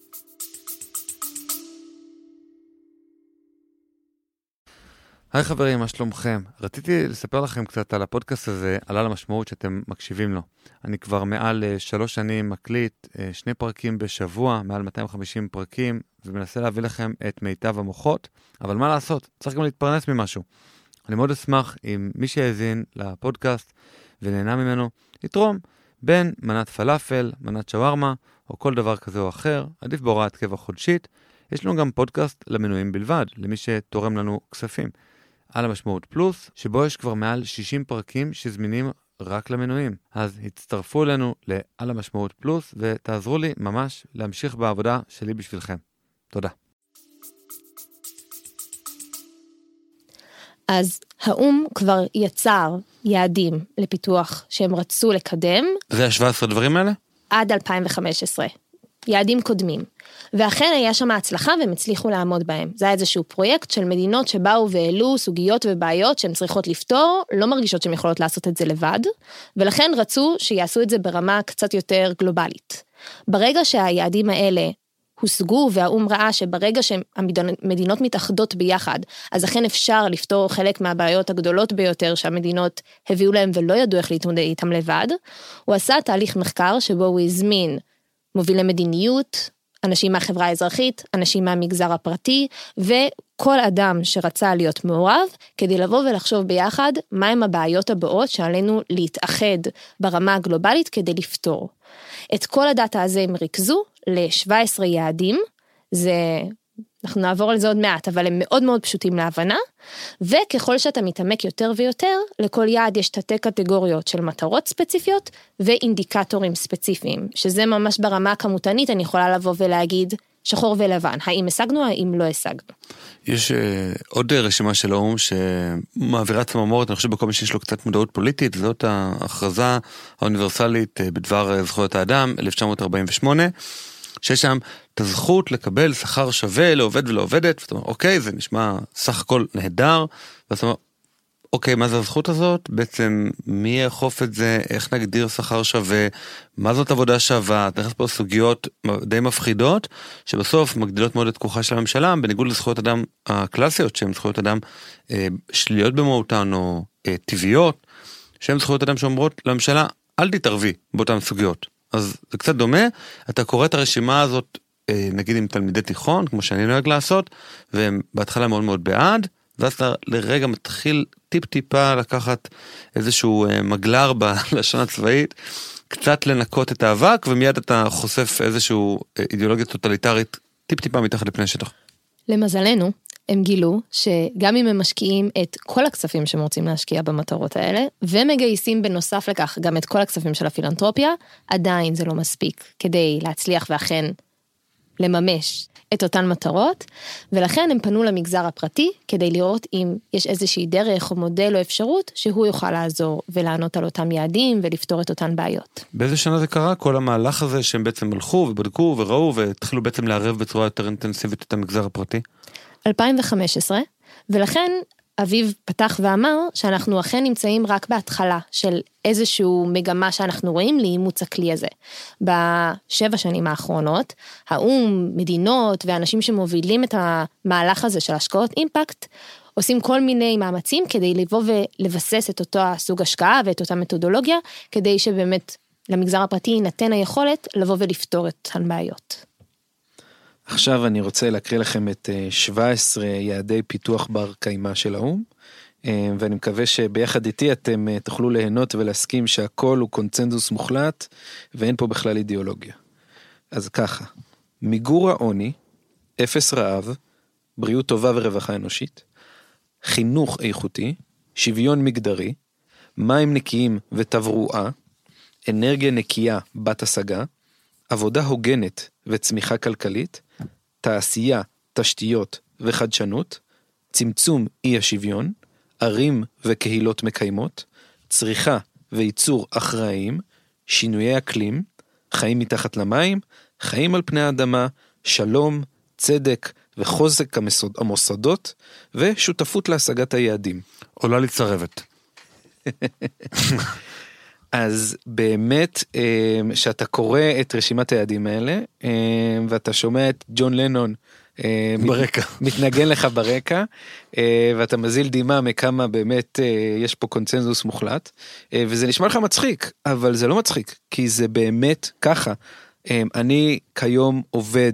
היי חברים, מה שלומכם? רציתי לספר לכם קצת על הפודקאסט הזה, על המשמעות שאתם מקשיבים לו. אני כבר מעל 3 שנים מקליט 2 פרקים בשבוע, מעל 250 פרקים, ומנסה להביא לכם את מיטב המוחות, אבל מה לעשות? צריך גם להתפרנס ממשהו. אני מאוד אשמח אם מי שיאזין לפודקאסט ונהנה ממנו, יתרום בין מנת פלאפל, מנת שווארמה, או כל דבר כזה או אחר, עדיף בהוראת קבע חודשית. יש לנו גם פודקאסט למנויים בלבד, למי שתורם לנו כספים. על המשמעות פלוס, שבו יש כבר מעל 60 פרקים שזמינים רק למנויים. אז הצטרפו אלינו לעל המשמעות פלוס, ותעזרו לי ממש להמשיך בעבודה שלי בשבילכם. תודה. אז האו"ם כבר יצר יעדים לפיתוח שהם רצו לקדם. זה ה-17 דברים האלה? עד 2015. יעדים קודמים. ואכן היה שם הצלחה והם הצליחו לעמוד בהם. זה היה איזשהו פרויקט של מדינות שבאו והעלו סוגיות ובעיות שהן צריכות לפתור, לא מרגישות שהן יכולות לעשות את זה לבד, ולכן רצו שיעשו את זה ברמה קצת יותר גלובלית. ברגע שהיעדים האלה הושגו והאו"ם ראה שברגע שהמדינות מתאחדות ביחד, אז אכן אפשר לפתור חלק מהבעיות הגדולות ביותר שהמדינות הביאו להם ולא ידעו איך להתמודד איתם לבד, הוא עשה תהליך מחקר שבו הוא הזמין מובילי מדיניות, אנשים מהחברה האזרחית, אנשים מהמגזר הפרטי, וכל אדם שרצה להיות מעורב, כדי לבוא ולחשוב ביחד מהם הבעיות הבאות שעלינו להתאחד ברמה הגלובלית כדי לפתור. את כל הדאטה הזה הם ריכזו ל-17 יעדים, אנחנו נעבור על זה עוד מעט, אבל הם מאוד מאוד פשוטים להבנה, וככל שאתה מתעמק יותר ויותר, לכל יעד יש תתי קטגוריות של מטרות ספציפיות, ואינדיקטורים ספציפיים, שזה ממש ברמה הכמותנית, אני יכולה לבוא ולהגיד שחור ולבן, האם השגנו, האם לא השגנו. יש עוד רשימה של האו"ם שמעבירה צמרמורת, אני חושב בכל מי שיש לו קצת מודעות פוליטית, זאת ההכרזה האוניברסלית בדבר זכויות האדם, 1948, שיש שם את הזכות לקבל שכר שווה לעובד ולעובדת, ואתה אומר, אוקיי, זה נשמע סך הכל נהדר, ואתה אומר, אוקיי, מה זה הזכות הזאת? בעצם מי יאכוף את זה? איך נגדיר שכר שווה? מה זאת עבודה שווה? נכנס פה סוגיות די מפחידות, שבסוף מגדילות מאוד את כוחה של הממשלה, בניגוד לזכויות אדם הקלאסיות, שהן זכויות אדם שליליות במהותן או טבעיות, שהן זכויות אדם שאומרות לממשלה, אל תתערבי באותן סוגיות. אז זה קצת דומה, אתה קורא את הרשימה הזאת, נגיד עם תלמידי תיכון, כמו שאני נוהג לעשות, והם בהתחלה מאוד מאוד בעד, ואז אתה לרגע מתחיל טיפ-טיפה לקחת איזשהו מגלר בלשון הצבאית, קצת לנקות את האבק, ומיד אתה חושף איזשהו אידיאולוגיה טוטליטרית טיפ-טיפה מתחת לפני השטח. למזלנו, הם גילו שגם אם הם משקיעים את כל הכספים שהם רוצים להשקיע במטרות האלה, ומגייסים בנוסף לכך גם את כל הכספים של הפילנטרופיה, עדיין זה לא מספיק כדי להצליח ואכן לממש את אותן מטרות, ולכן הם פנו למגזר הפרטי, כדי לראות אם יש איזושהי דרך או מודל או אפשרות, שהוא יוכל לעזור ולענות על אותם יעדים ולפתור את אותן בעיות. באיזה שנה זה קרה? כל המהלך הזה שהם בעצם הלכו ובדקו וראו, והתחילו בעצם לערב בצורה יותר אינטנסיבית את המגזר הפרטי? 2015, ולכן אביב פתח ואמר שאנחנו אכן נמצאים רק בהתחלה של איזשהו מגמה שאנחנו רואים לאימוץ הכלי הזה. ב7 שנים האחרונות, האו"ם, מדינות ואנשים שמובילים את המהלך הזה של השקעות אימפקט, עושים כל מיני מאמצים כדי לבוא ולבסס את אותו סוג השקעה ואת אותה מתודולוגיה, כדי שבאמת למגזר הפרטי ייתן היכולת לבוא ולפתור את הבעיות. עכשיו אני רוצה להקריא לכם את 17 יעדי פיתוח בר קיימא של האו"ם, ואני מקווה שביחד איתי אתם תוכלו ליהנות ולהסכים שהכל הוא קונצנזוס מוחלט, ואין פה בכלל אידיאולוגיה. אז ככה, מיגור העוני, אפס רעב, בריאות טובה ורווחה אנושית, חינוך איכותי, שוויון מגדרי, מים נקיים ותברואה, אנרגיה נקייה בת השגה, עבודה הוגנת וצמיחה כלכלית, תעשייה, תשתיות וחדשנות, צמצום אי השוויון, ערים וקהילות מקיימות, צריכה וייצור אחראיים, שינויי אקלים, חיים מתחת למים, חיים על פני האדמה, שלום, צדק וחוזק המוסדות, ושותפות להשגת היעדים. עולה לי צרבת. אז באמת, שאתה קורא את רשימת היעדים האלה, ואתה שומע את ג'ון לנון ברקע. מתנגן לך ברקע, ואתה מזיל דימה מכמה באמת יש פה קונצנזוס מוחלט, וזה נשמע לך מצחיק, אבל זה לא מצחיק, כי זה באמת ככה. אני כיום עובד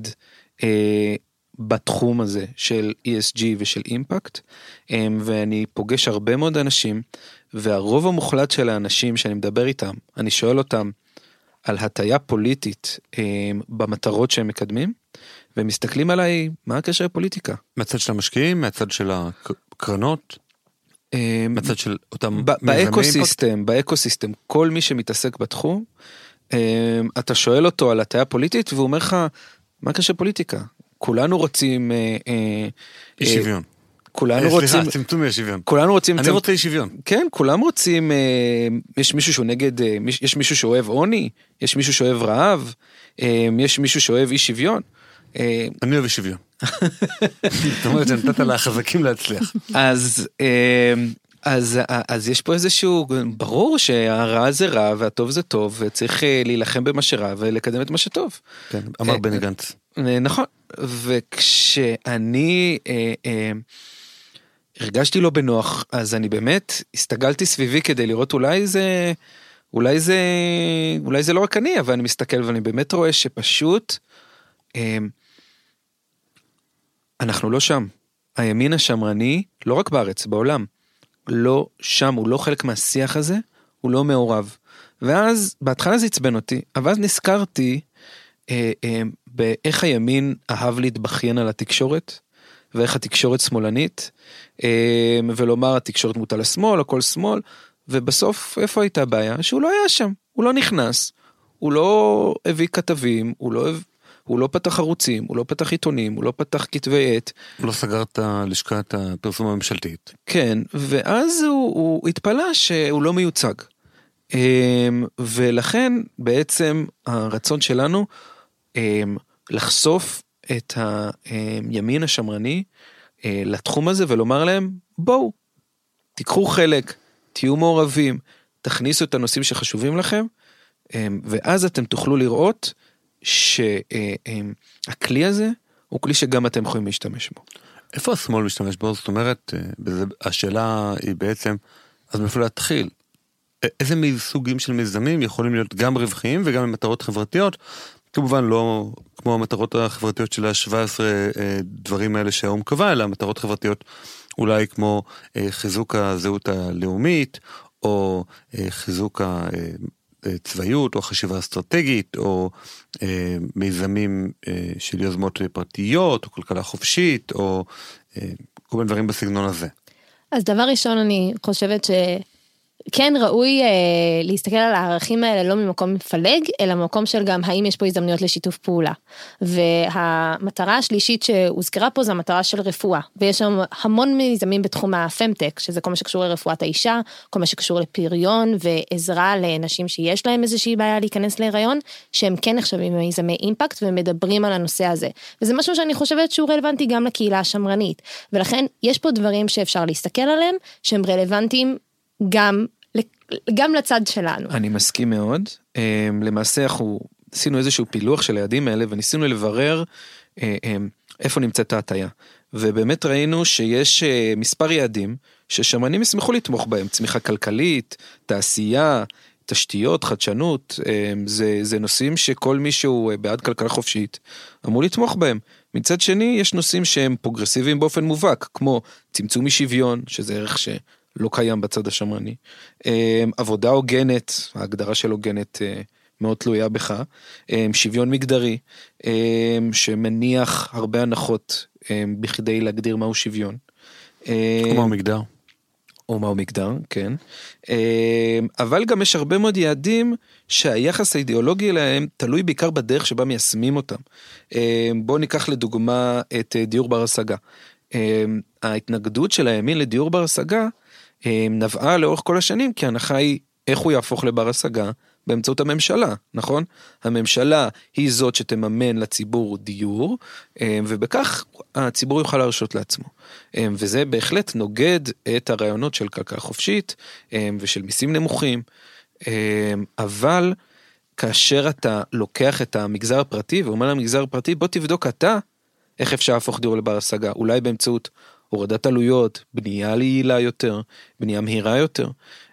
בתחום הזה של ESG ושל אימפקט, ואני פוגש הרבה מאוד אנשים, והרוב המוחלט של האנשים שאני מדבר איתם, אני שואל אותם על הטיה פוליטית במטרות שהם מקדמים, והם מסתכלים עליי, מה הקשר לפוליטיקה? מהצד של המשקיעים, מהצד של הקרנות, מהצד של אותם באקוסיסטם, כל מי שמתעסק בתחום, אתה שואל אותו על הטיה פוליטית, והוא אומר לך, מה הקשר לפוליטיקה? כולנו רוצים אי שוויון. כולנו רוצים, סליחה, צמצום אי שוויון. כולנו רוצים, אני רוצה אי שוויון. כן, כולם רוצים, יש מישהו שהוא נגד, יש מישהו שאוהב עוני, יש מישהו שאוהב רעב, יש מישהו שאוהב אי שוויון. אני אוהב אי שוויון. זאת אומרת שנתת לה חזקים להצליח. אז יש פה איזשהו, ברור שהרע זה רע והטוב זה טוב, וצריך להילחם במה שרע ולקדם את מה שטוב. כן, אמר בני גנץ. נכון, וכשאני הרגשתי לא בנוח, אז אני באמת הסתגלתי סביבי כדי לראות אולי זה לא רק אני, אבל אני מסתכל ואני באמת רואה שפשוט אנחנו לא שם. הימין השמרני, לא רק בארץ, בעולם, לא שם, הוא לא חלק מהשיח הזה, הוא לא מעורב. ואז בהתחלה זה הצבן אותי, אבל אז נזכרתי באיך הימין אהב להתבכיין על התקשורת, ואיך התקשורת שמאלנית, ולומר התקשורת מוטה לשמאל, הכל שמאל, ובסוף איפה הייתה הבעיה? שהוא לא היה שם, הוא לא נכנס, הוא לא הביא כתבים, הוא הוא לא פתח ערוצים, הוא לא פתח עיתונים, הוא לא פתח כתבי עת. הוא לא סגר את לשכת הפרסום הממשלתית. כן, ואז הוא התפלא שהוא לא מיוצג. ולכן בעצם הרצון שלנו לחשוף את הימין השמרני לתחום הזה ולומר להם, בואו, תיקחו חלק, תהיו מעורבים, תכניסו את הנושאים שחשובים לכם, ואז אתם תוכלו לראות שהכלי הזה הוא כלי שגם אתם יכולים להשתמש בו. איפה השמאל משתמש בו? זאת אומרת, השאלה היא בעצם, אז מאיפה להתחיל? איזה סוגים של מיזמים יכולים להיות גם רווחיים וגם מטרות חברתיות? כמובן לא כמו המטרות החברתיות של ה-17 דברים האלה שהאום קבע, אלא מטרות חברתיות אולי כמו חיזוק הזהות הלאומית, או חיזוק הצבאיות, או חשיבה אסטרטגית, או מיזמים של יוזמות פרטיות, או כלכלה חופשית, או כל מיני דברים בסגנון הזה. אז דבר ראשון אני חושבת כן ראוי להסתכל על הערכים האלה לא ממקום מפלג, אלא ממקום של גם האם יש פה הזדמנויות לשיתוף פעולה. והמטרה השלישית שהוזכרה פה זה המטרה של רפואה, ויש שם המון מיזמים בתחום הפמטק, שזה כל מה שקשור לרפואת האישה, כל מה שקשור לפריון ועזרה לנשים שיש להם איזושהי בעיה להיכנס להיריון, שהם כן נחשבים מיזמי אימפקט ומדברים על הנושא הזה. וזה משהו שאני חושבת שהוא רלוונטי גם לקהילה השמרנית, ולכן יש פה דברים שאפשר להסתכל עליהם, שהם רלוונטיים גם לצד שלנו. אני מסכים מאוד. למעשה אנחנו עשינו איזשהו פילוח של היעדים האלה, וניסינו לברר איפה נמצאת ההטיה. ובאמת ראינו שיש מספר יעדים, ששמרנים ישמחו לתמוך בהם, צמיחה כלכלית, תעשייה, תשתיות, חדשנות, זה נושאים שכל מי שהוא בעד כלכלה חופשית, אמור לתמוך בהם. מצד שני, יש נושאים שהם פרוגרסיביים באופן מובהק, כמו צמצום משוויון, שזה ערך לא קיים בצד השמרני, עבודה הוגנת, ההגדרה של הוגנת מאוד תלויה בך, שוויון מגדרי, שמניח הרבה הנחות בכדי להגדיר מהו שוויון. כמו מגדר. או מהו מגדר, כן. אבל גם יש הרבה מאוד יעדים שהיחס האידיאולוגי אליהם תלוי בעיקר בדרך שבה מיישמים אותם. בואו ניקח לדוגמה את דיור בר השגה. ההתנגדות של הימין לדיור בר השגה נבעה לאורך כל השנים, כי ההנחה היא איך הוא יהפוך לבר השגה באמצעות הממשלה, נכון? הממשלה היא זאת שתממן לציבור דיור, ובכך הציבור יוכל להרשות לעצמו. וזה בהחלט נוגד את הרעיונות של כלכלה חופשית, ושל מיסים נמוכים, אבל כאשר אתה לוקח את המגזר הפרטי, ואומר למגזר הפרטי, בוא תבדוק אתה, איך אפשר להפוך דיור לבר השגה, אולי באמצעות הורדת עלויות, בנייה ליעילה יותר, בנייה מהירה יותר,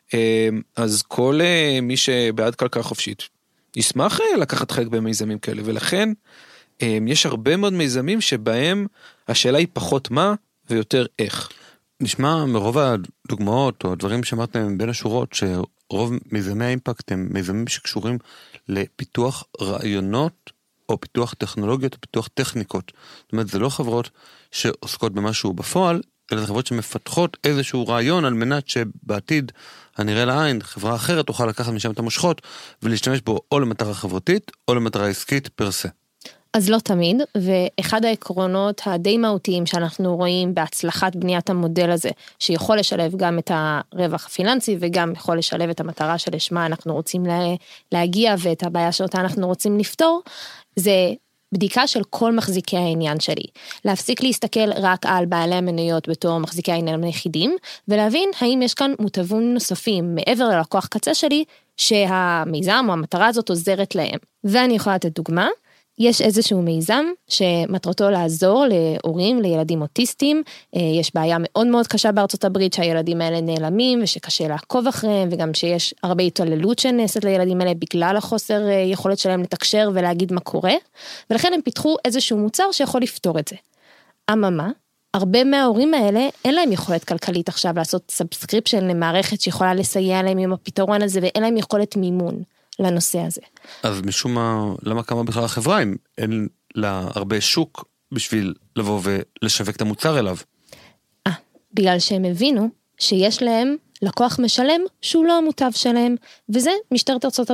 אז כל מי שבעד כלכלה חופשית, ישמח לקחת חלק במיזמים כאלה, ולכן יש הרבה מאוד מיזמים שבהם השאלה היא פחות מה ויותר איך. נשמע מרוב הדוגמאות או הדברים שאמרתם בין השורות, שרוב מיזמי האימפקט הם מיזמים שקשורים לפיתוח רעיונות, או פיתוח טכנולוגיות, או פיתוח טכניקות. זאת אומרת, זה לא חברות שעוסקות במשהו בפועל, אלא זה חברות שמפתחות איזשהו רעיון, על מנת שבעתיד הנראה לעין, חברה אחרת תוכל לקחת משם את המושכות, ולהשתמש בו או למטרה חברתית, או למטרה עסקית פרסה. אז לא תמיד, ואחד העקרונות הדי מהותיים שאנחנו רואים בהצלחת בניית המודל הזה, שיכול לשלב גם את הרווח הפיננסי, וגם יכול לשלב את המטרה שלשמה אנחנו רוצים להגיע, ואת הבעיה שאותה אנחנו רוצים לפתור, זה בדיקה של כל מחזיקי העניין שלי. להפסיק להסתכל רק על בעלי המניות בתור מחזיקי העניין היחידים, ולהבין האם יש כאן מוטבים נוספים מעבר ללקוח קצה שלי, שהמיזם או המטרה הזאת עוזרת להם. ואני יכולה לתת דוגמה, יש איזשהו מיזם שמטרתו לעזור להורים, לילדים אוטיסטים, יש בעיה מאוד מאוד קשה בארצות הברית שהילדים האלה נעלמים ושקשה לעקוב אחריהם, וגם שיש הרבה התעללות שנעשית לילדים האלה בגלל החוסר יכולת שלהם לתקשר ולהגיד מה קורה, ולכן הם פיתחו איזשהו מוצר שיכול לפתור את זה. אממה, הרבה מההורים האלה אין להם יכולת כלכלית עכשיו לעשות סאבסקריפשן למערכת שיכולה לסייע להם עם הפתרון הזה, ואין להם יכולת מימון לנושא הזה. אז משום מה, למה קמה בכלל החברה, אם אין לה הרבה שוק בשביל לבוא ולשווק את המוצר אליו? בגלל שהם הבינו שיש להם לקוח משלם שהוא לא המוטב שלהם, וזה משטרת ארצות הברית.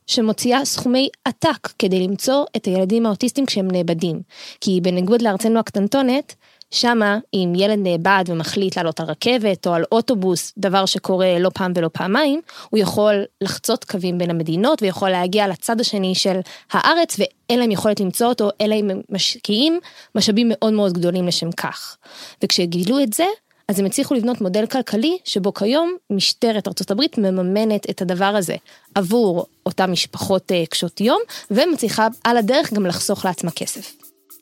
שמוציאה סכומי עתק כדי למצוא את הילדים האוטיסטים כשהם נאבדים. כי בניגוד לארצנו הקטנטונת, שמה אם ילד נאבד ומחליט לעלות על רכבת או על אוטובוס, דבר שקורה לא פעם ולא פעמיים, הוא יכול לחצות קווים בין המדינות ויכול להגיע לצד השני של הארץ, ואין להם יכולת למצוא אותו, אלא אם משקיעים משאבים מאוד מאוד גדולים לשם כך. וכשגילו את זה, אז הם הצליחו לבנות מודל כלכלי, שבו כיום משטרת ארצות הברית מממנת את הדבר הזה, עבור אותן משפחות קשות יום, ומצליחה על הדרך גם לחסוך לעצמה כסף.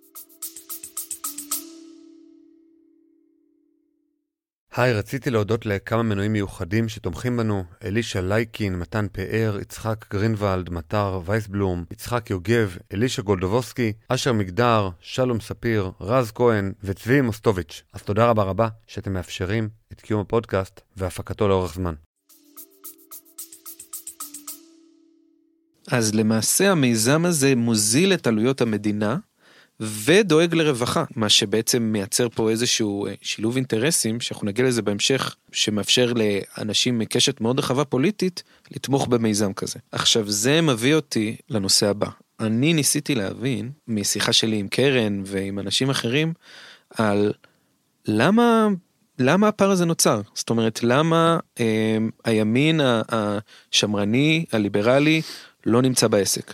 היי, רציתי להודות לכמה מנויים מיוחדים שתומכים בנו, אלישה לייקין, מתן פאר, יצחק גרינוולד, מטר וייסבלום, יצחק יוגב, אלישה גולדובוסקי, אשר מגדר, שלום ספיר, רז כהן וצבי מוסטוביץ'. אז תודה רבה רבה שאתם מאפשרים את קיום הפודקאסט והפקתו לאורך זמן. אז למעשה המיזם הזה מוזיל את עלויות המדינה, ודואג לרווחה, מה שבעצם מייצר פה איזשהו שילוב אינטרסים, שאנחנו נגיע לזה בהמשך, שמאפשר לאנשים מקשת מאוד רחבה פוליטית, לתמוך במיזם כזה. עכשיו, זה מביא אותי לנושא הבא. אני ניסיתי להבין, משיחה שלי עם קרן ועם אנשים אחרים, על למה הפער הזה נוצר? זאת אומרת, למה הימין השמרני, הליברלי, לא נמצא בעסק?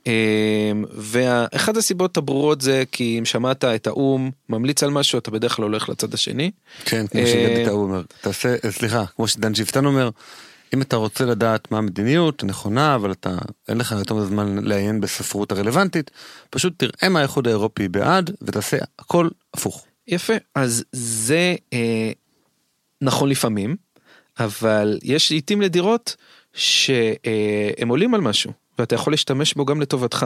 ואחת הסיבות הברורות זה כי אם שמעת את האום ממליץ על משהו, אתה בדרך כלל הולך לצד השני. כן, כמו שגדי טאו אומר, כמו שדן שיפטן אומר, אם אתה רוצה לדעת מה המדיניות הנכונה, אבל אין לך יותר זמן לעיין בספרות הרלוונטית, פשוט תראה מה האיחוד האירופי בעד, ותעשה הכל הפוך. יפה, אז זה נכון לפעמים, אבל יש לעתים לדירות שהם עולים על משהו. ואתה יכול להשתמש בו גם לטובתך.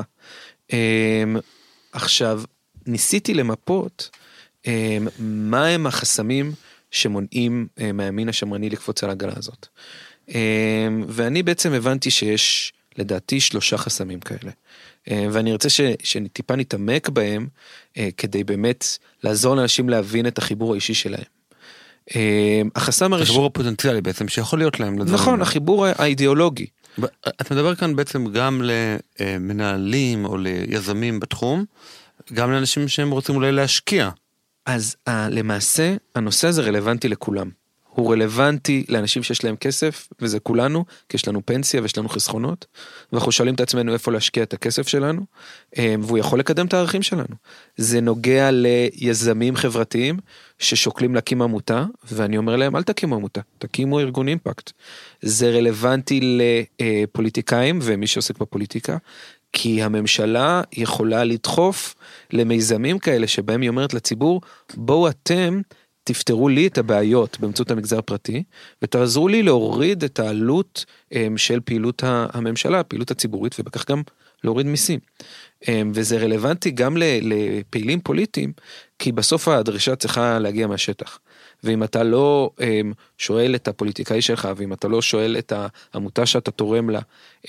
עכשיו, ניסיתי למפות מה הם החסמים שמונעים מהימין השמרני לקפוץ על העגלה הזאת. ואני בעצם הבנתי שיש לדעתי 3 חסמים כאלה. ואני רוצה שטיפה נתעמק בהם, כדי באמת לעזור לאנשים להבין את החיבור האישי שלהם. החיבור הפוטנציאלי בעצם שיכול להיות להם. נכון, החיבור האידיאולוגי. אתה מדבר כאן בעצם גם למנהלים או ליזמים בתחום, גם לאנשים שהם רוצים אולי להשקיע. אז למעשה הנושא הזה רלוונטי לכולם. הוא רלוונטי לאנשים שיש להם כסף, וזה כולנו, כי יש לנו פנסיה ויש לנו חסכונות, ואנחנו שואלים את עצמנו איפה להשקיע את הכסף שלנו, והוא יכול לקדם את הערכים שלנו. זה נוגע ליזמים חברתיים ששוקלים להקים עמותה, ואני אומר להם, אל תקימו עמותה, תקימו ארגון אימפקט. זה רלוונטי לפוליטיקאים ומי שעוסק בפוליטיקה, כי הממשלה יכולה לדחוף למיזמים כאלה, שבהם היא אומרת לציבור, בואו אתם תפתרו לי את הבעיות באמצעות המגזר הפרטי, ותעזרו לי להוריד את העלות של פעילות הממשלה, הפעילות הציבורית, ובכך גם להוריד מיסים. וזה רלוונטי גם לפעילים פוליטיים, כי בסוף הדרישה צריכה להגיע מהשטח. ואם אתה לא שואל את הפוליטיקאי שלך, ואם אתה לא שואל את העמותה שאתה תורם לה,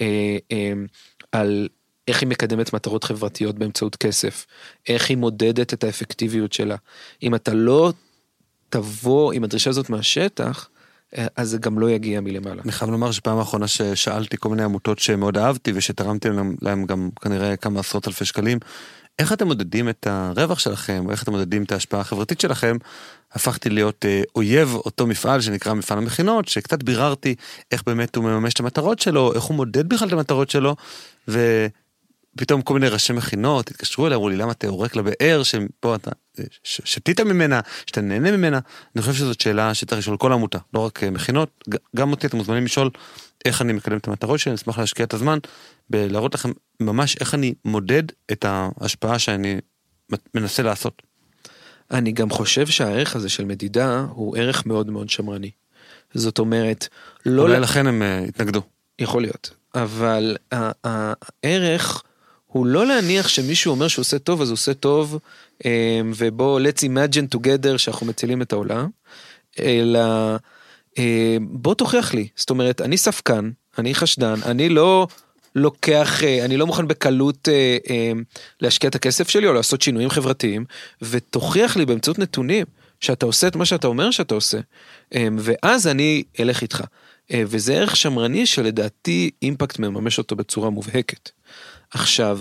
על איך היא מקדמת מטרות חברתיות באמצעות כסף, איך היא מודדת את האפקטיביות שלה, אם אתה לא תבוא עם הדרישה הזאת מהשטח, אז זה גם לא יגיע מלמעלה. אני חייב לומר שפעם האחרונה ששאלתי כל מיני עמותות שמאוד אהבתי, ושתרמתי להם גם כנראה כמה עשרות אלפי שקלים, איך אתם מודדים את הרווח שלכם, או איך אתם מודדים את ההשפעה החברתית שלכם, הפכתי להיות אויב אותו מפעל שנקרא מפעל המכינות, שקצת ביררתי איך באמת הוא מממש את המטרות שלו, איך הוא מודד בכלל את המטרות שלו, פתאום כל מיני ראשי מכינות התקשרו אליי, אמרו לי, למה אתה יורק לבאר, שפה אתה שתית ממנה, שאתה נהנה ממנה. אני חושב שזאת שאלה שצריך לשאול כל עמותה, לא רק מכינות, גם אותי אתם מוזמנים לשאול איך אני מקדם את המטרות שלי, אני אשמח להשקיע את הזמן, בלהראות לכם ממש איך אני מודד את ההשפעה שאני מנסה לעשות. אני גם חושב שהערך הזה של מדידה הוא ערך מאוד מאוד שמרני. זאת אומרת, אולי לכן הם התנגדו. יכול להיות, אבל הערך הוא לא להניח שמישהו אומר שהוא עושה טוב, אז הוא עושה טוב, ובוא, let's imagine together שאנחנו מצילים את העולם, אלא בוא תוכיח לי, זאת אומרת, אני ספקן, אני חשדן, אני לא לוקח, אני לא מוכן בקלות להשקיע את הכסף שלי, או לעשות שינויים חברתיים, ותוכיח לי באמצעות נתונים, שאתה עושה את מה שאתה אומר שאתה עושה, ואז אני אלך איתך. וזה ערך שמרני שלדעתי אימפקט מממש אותו בצורה מובהקת. עכשיו,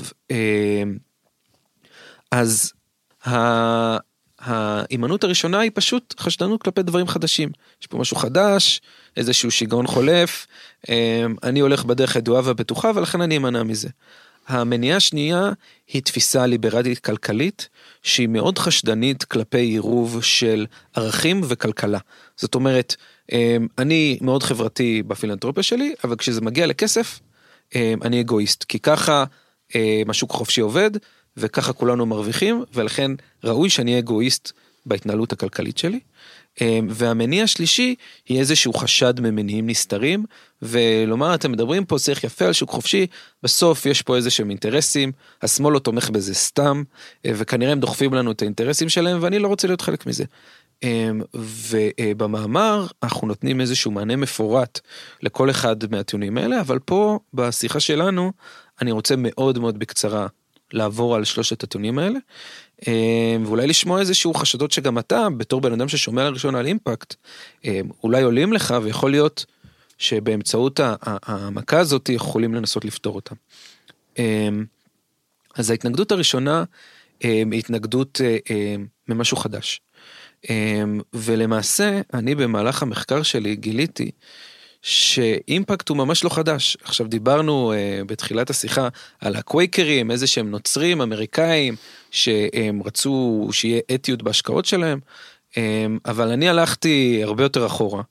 אז האימנות הראשונה היא פשוט חשדנות כלפי דברים חדשים. יש פה משהו חדש, איזשהו שיגעון חולף, אני הולך בדרך ידועה ובטוחה, ולכן אני אמנע מזה. המניעה השנייה היא תפיסה ליברלית כלכלית, שהיא מאוד חשדנית כלפי עירוב של ערכים וכלכלה. זאת אומרת, אני מאוד חברתי בפילנתרופיה שלי, אבל כשזה מגיע לכסף, אני אגואיסט, כי ככה השוק חופשי עובד, וככה כולנו מרוויחים, ולכן ראוי שאני אהיה אגואיסט בהתנהלות הכלכלית שלי. והמניע השלישי היא איזשהו חשד ממניעים נסתרים, ולומר, אתם מדברים פה שיח יפה על שוק חופשי, בסוף יש פה איזשהם אינטרסים, השמאל לא תומך בזה סתם, וכנראה הם דוחפים לנו את האינטרסים שלהם, ואני לא רוצה להיות חלק מזה. ובמאמר אנחנו נותנים איזשהו מענה מפורט לכל אחד מהטיעונים האלה, אבל פה בשיחה שלנו, אני רוצה מאוד מאוד בקצרה לעבור על שלושת הטיעונים האלה, ואולי לשמוע איזשהו חשדות שגם אתה, בתור בן אדם ששומע לראשון על אימפקט, אולי עולים לך, ויכול להיות שבאמצעות המכה הזאת יכולים לנסות לפתור אותה. אז ההתנגדות הראשונה היא התנגדות ממשהו חדש. ולמעשה, אני במהלך המחקר שלי גיליתי שאימפקט הוא ממש לא חדש. עכשיו דיברנו בתחילת השיחה על הקווייקרים, איזה שהם נוצרים אמריקאים, שהם רצו שיהיה אתיות בהשקעות שלהם, אבל אני הלכתי הרבה יותר אחורה,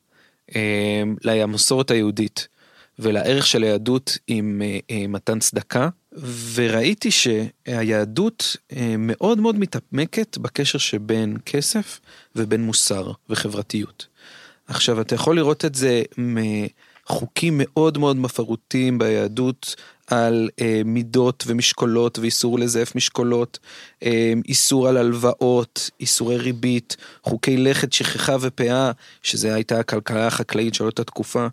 למסורת היהודית, ולערך של היהדות עם מתן צדקה, וראיתי שהיהדות מאוד מאוד מתעמקת בקשר שבין כסף ובין מוסר וחברתיות. עכשיו, אתה יכול לראות את זה מחוקים מאוד מאוד מפרוטים ביהדות, על מידות ומשקולות, ואיסור לזייף משקולות, איסור על הלוואות, איסורי ריבית, חוקי לכת, שכחה ופאה, שזה הייתה הכלכלה החקלאית של אותה תקופה,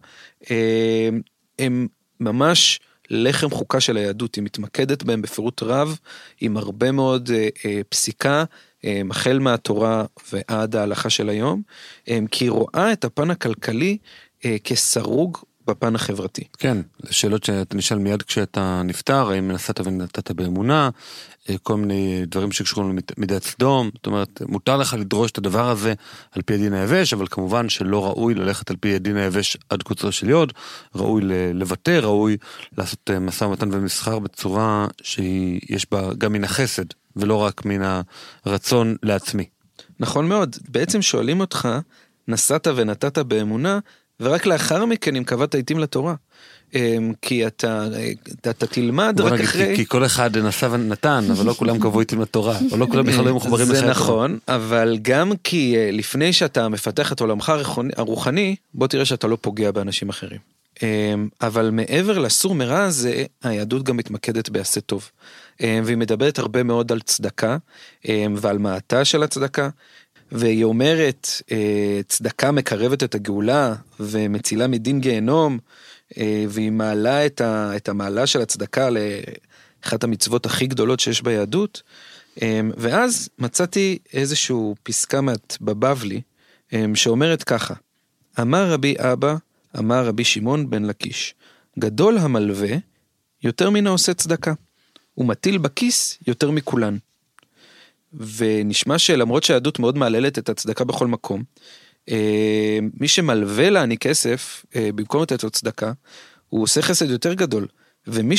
הם ממש לחם חוקה של היהדות, היא מתמקדת בהם בפירוט רב, עם הרבה מאוד פסיקה, החל מהתורה ועד ההלכה של היום, כי היא רואה את הפן הכלכלי כסרוג בפן החברתי. כן, שאלות שאתה נשאל מיד כשאתה נפטר, האם נסעת ונתת באמונה, כל מיני דברים שקשורים למידת סדום, זאת אומרת, מותר לך לדרוש את הדבר הזה על פי הדין היבש, אבל כמובן שלא ראוי ללכת על פי הדין היבש עד קוצר של יוד, ראוי לוותר, ראוי לעשות משא ומתן ומסחר בצורה שיש בה גם מן החסד, ולא רק מן הרצון לעצמי. נכון מאוד, בעצם שואלים אותך, נסעת ונתת באמונה, ורק לאחר מכן אם קבעת עיתים לתורה. כי אתה תלמד רק אחרי... כי כל אחד נסע ונתן, אבל לא כולם קבעו עיתים לתורה, או לא כולם בכלל לא מחוברים לחיי התורה. זה נכון, אבל גם כי לפני שאתה מפתח את עולמך הרוחני, בוא תראה שאתה לא פוגע באנשים אחרים. אבל מעבר לסור מרע הזה, היהדות גם מתמקדת בעשה טוב. והיא מדברת הרבה מאוד על צדקה, ועל מעתה של הצדקה, והיא אומרת, צדקה מקרבת את הגאולה, ומצילה מדין גיהנום, והיא מעלה את המעלה של הצדקה לאחת המצוות הכי גדולות שיש ביהדות, ואז מצאתי איזשהו פסקה בבבלי, שאומרת ככה, אמר רבי אבא, אמר רבי שמעון בן לקיש, גדול המלווה יותר מן העושה צדקה, ומטיל בכיס יותר מכולן. ונשמע שלמרות שהיהדות מאוד מעללת את הצדקה בכל מקום, מי שמלווה לעני כסף, במקום לתת לו צדקה, הוא עושה חסד יותר גדול, ומי